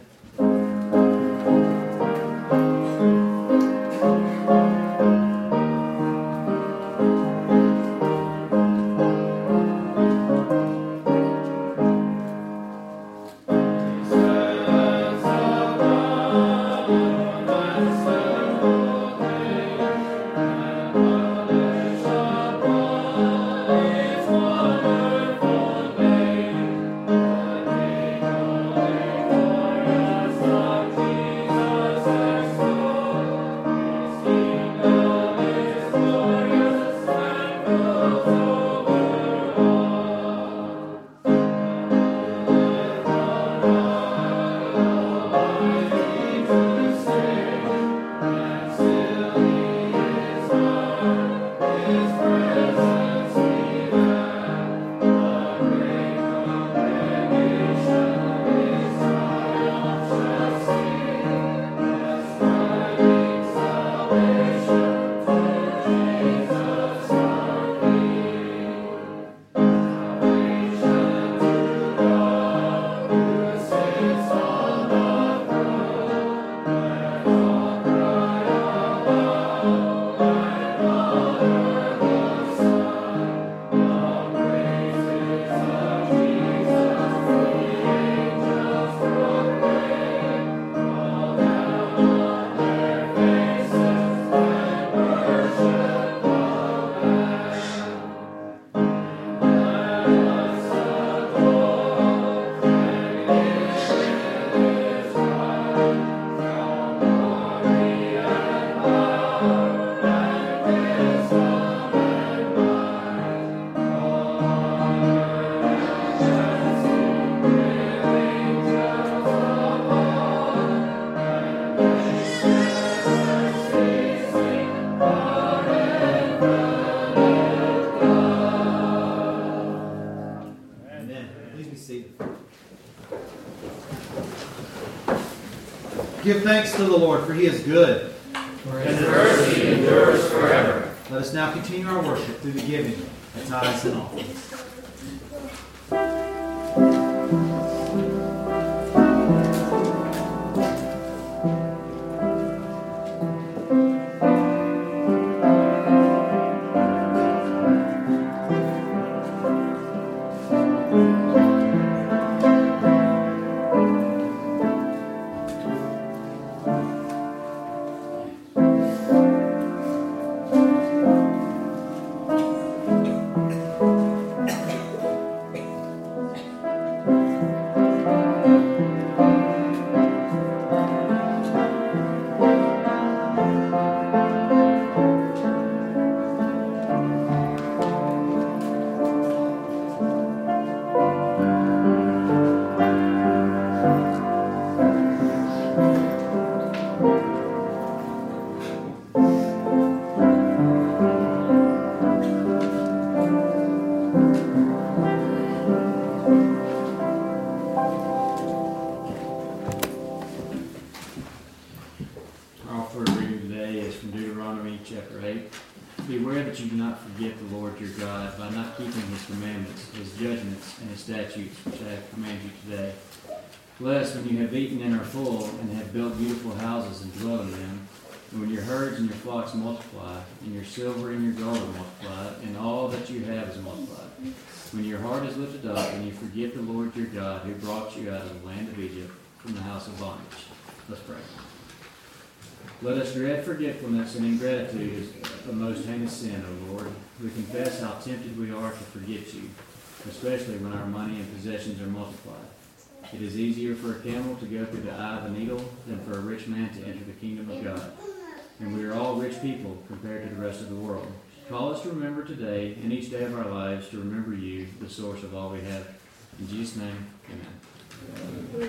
Give thanks to the Lord, for he is good. And his mercy endures forever. Let us now continue our worship through the giving of tithes and offerings. this from Deuteronomy chapter eight. Beware that you do not forget the Lord your God by not keeping his commandments, his judgments, and his statutes, which I have commanded you today. Lest when you have eaten and are full, and have built beautiful houses and dwell in them, and when your herds and your flocks multiply, and your silver and your gold are multiplied, and all that you have is multiplied, when your heart is lifted up, and you forget the Lord your God, who brought you out of the land of Egypt from the house of bondage. Let's pray. Let us dread forgetfulness and ingratitude as a most heinous sin, O Lord. We confess how tempted we are to forget you, especially when our money and possessions are multiplied. It is easier for a camel to go through the eye of a needle than for a rich man to enter the kingdom of God. And we are all rich people compared to the rest of the world. Call us to remember today and each day of our lives to remember you, the source of all we have. In Jesus' name, amen.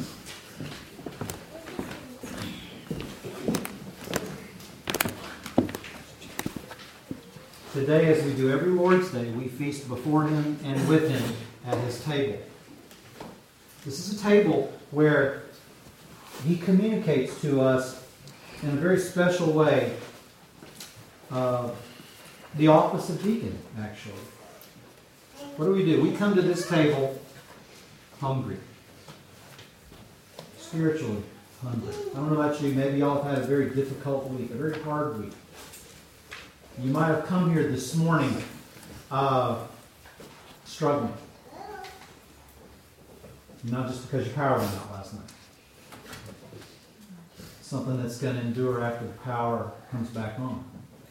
Today, as we do every Lord's Day, we feast before him and with him at his table. This is a table where he communicates to us in a very special way uh, the office of deacon, actually. What do we do? We come to this table hungry. Spiritually hungry. I don't know about you, maybe y'all have had a very difficult week, a very hard week. You might have come here this morning uh, struggling. Not just because your power went out last night. Something that's going to endure after the power comes back on.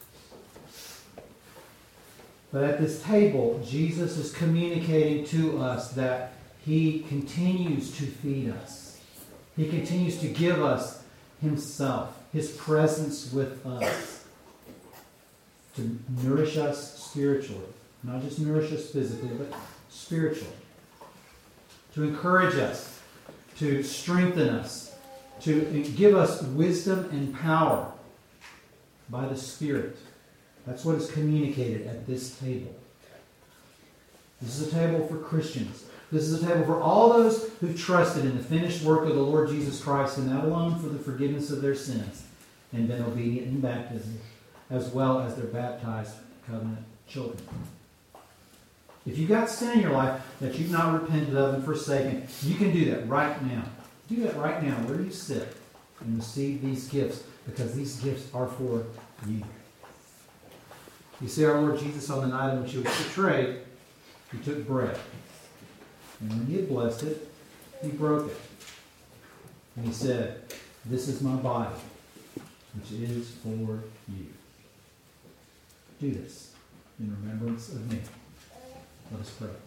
But at this table, Jesus is communicating to us that he continues to feed us. He continues to give us himself, his presence with us. To nourish us spiritually. Not just nourish us physically, but spiritually. To encourage us. To strengthen us. To give us wisdom and power by the Spirit. That's what is communicated at this table. This is a table for Christians. This is a table for all those who trusted in the finished work of the Lord Jesus Christ and that alone for the forgiveness of their sins and been obedient in baptism, as well as their baptized covenant children. If you've got sin in your life that you've not repented of and forsaken, you can do that right now. Do that right now where you sit and receive these gifts, because these gifts are for you. You see, our Lord Jesus, on the night in which he was betrayed, he took bread. And when he had blessed it, he broke it. And he said, "This is my body, which is for you. Do this in remembrance of me." Let us pray.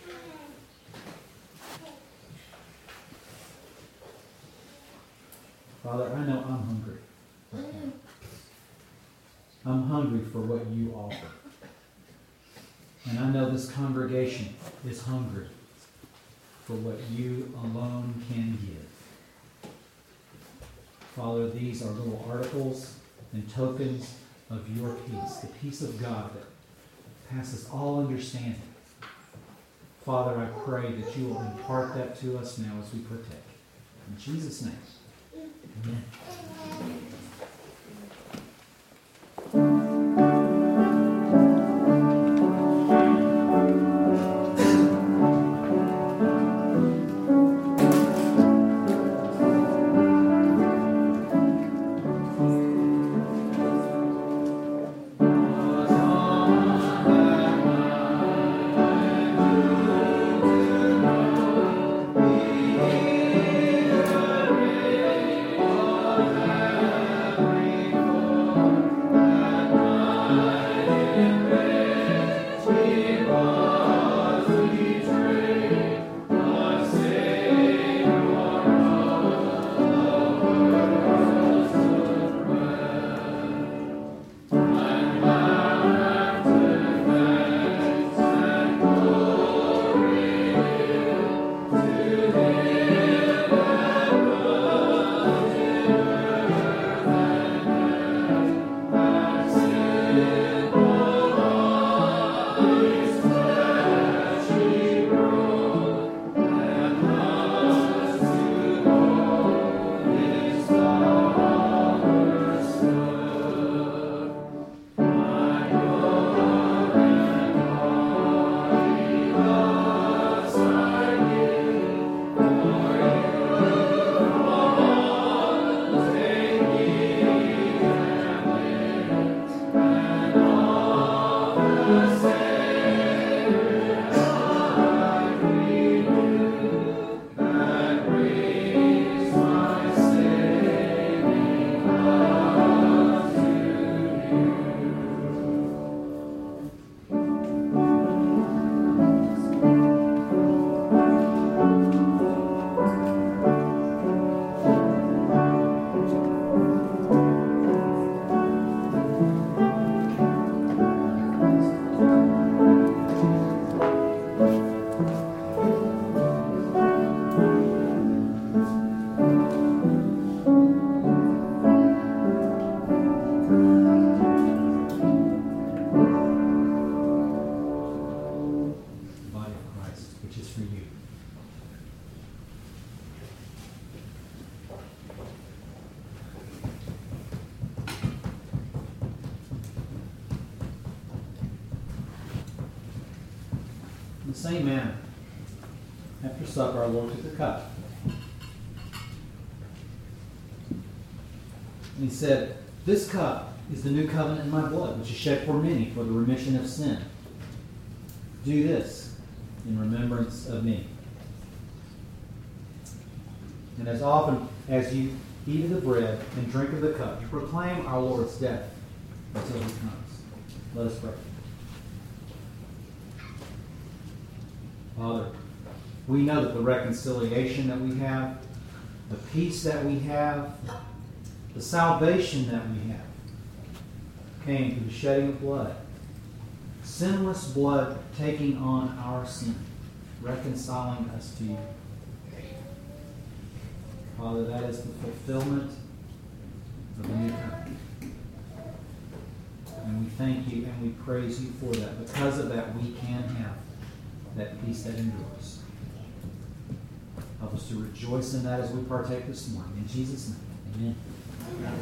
Father, I know I'm hungry right now. I'm hungry for what you offer. And I know this congregation is hungry for what you alone can give. Father, these are little articles and tokens of your peace, the peace of God that passes all understanding. Father, I pray that you will impart that to us now as we partake. In Jesus' name, amen. Amen. Body of Christ, which is for you. In the same manner, after supper, our Lord took the cup. And he said, "This cup is the new covenant in my blood, which is shed for many for the remission of sin. Do this in remembrance of me." And as often as you eat of the bread and drink of the cup, you proclaim our Lord's death until he comes. Let us pray. Father, we know that the reconciliation that we have, the peace that we have, the salvation that we have, came through the shedding of blood. Sinless blood taking on our sin, reconciling us to you. Father, that is the fulfillment of the new covenant. And we thank you and we praise you for that. Because of that, we can have that peace that endures. Help us to rejoice in that as we partake this morning. In Jesus' name, amen.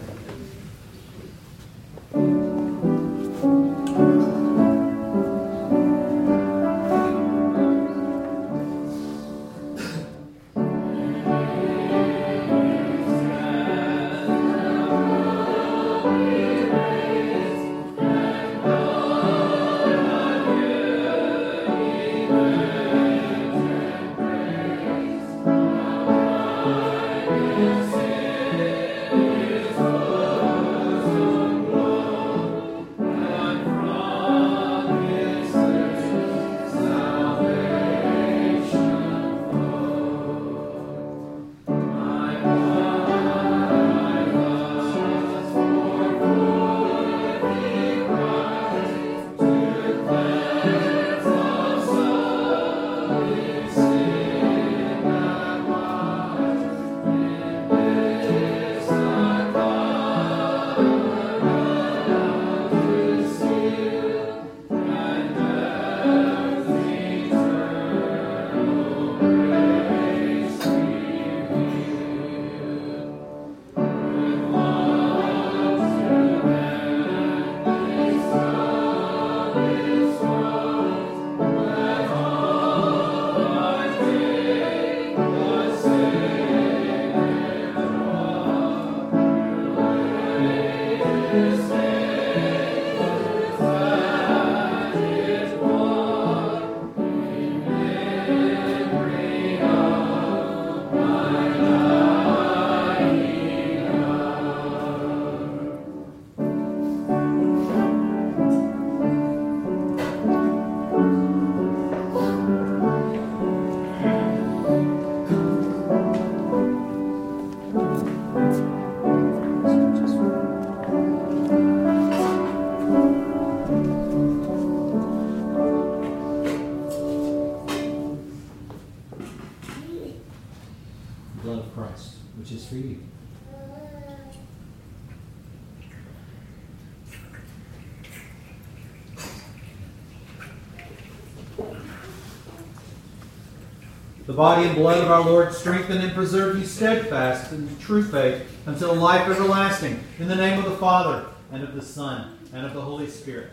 The body and blood of our Lord strengthen and preserve you steadfast in the true faith until life everlasting. In the name of the Father, and of the Son, and of the Holy Spirit.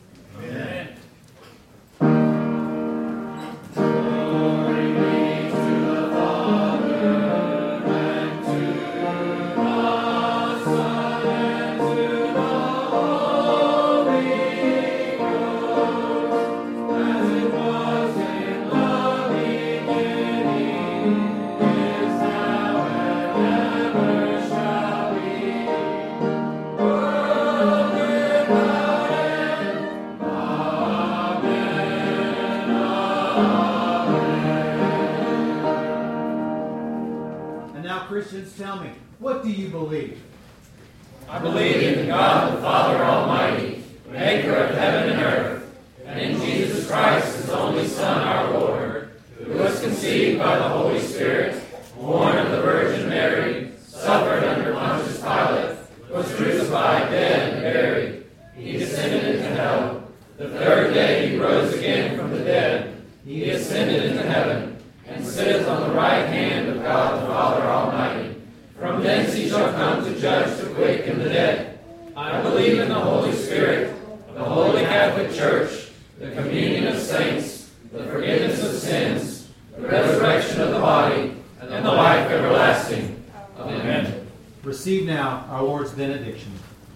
Amen. Christians, tell me, what do you believe? I believe in God the Father Almighty, maker of heaven and earth, and in Jesus Christ, his only Son, our Lord, who was conceived by the Holy Spirit, born of the Virgin Mary, suffered under Pontius Pilate, was crucified, dead, and Spirit, the Holy Catholic Church, the communion of saints, the forgiveness of sins, the resurrection of the body, and the life everlasting. Amen. Receive now our Lord's benediction.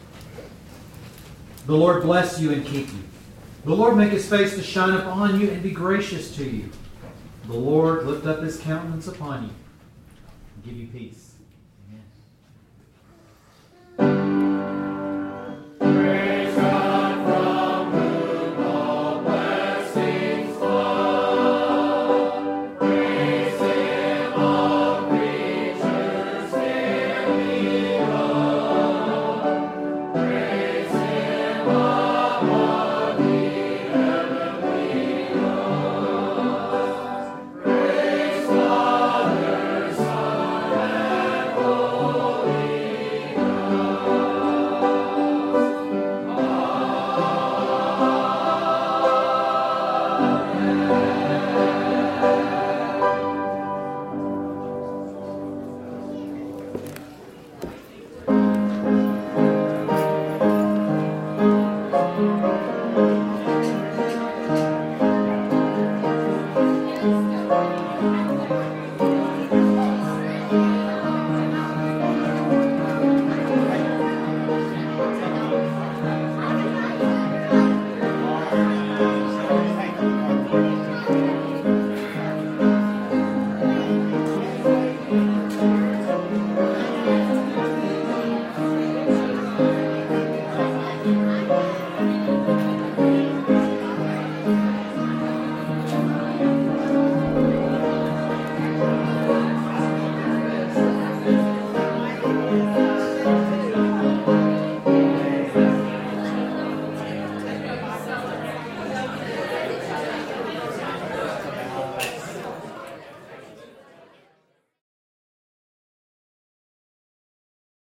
The Lord bless you and keep you. The Lord make his face to shine upon you and be gracious to you. The Lord lift up his countenance upon you and give you peace.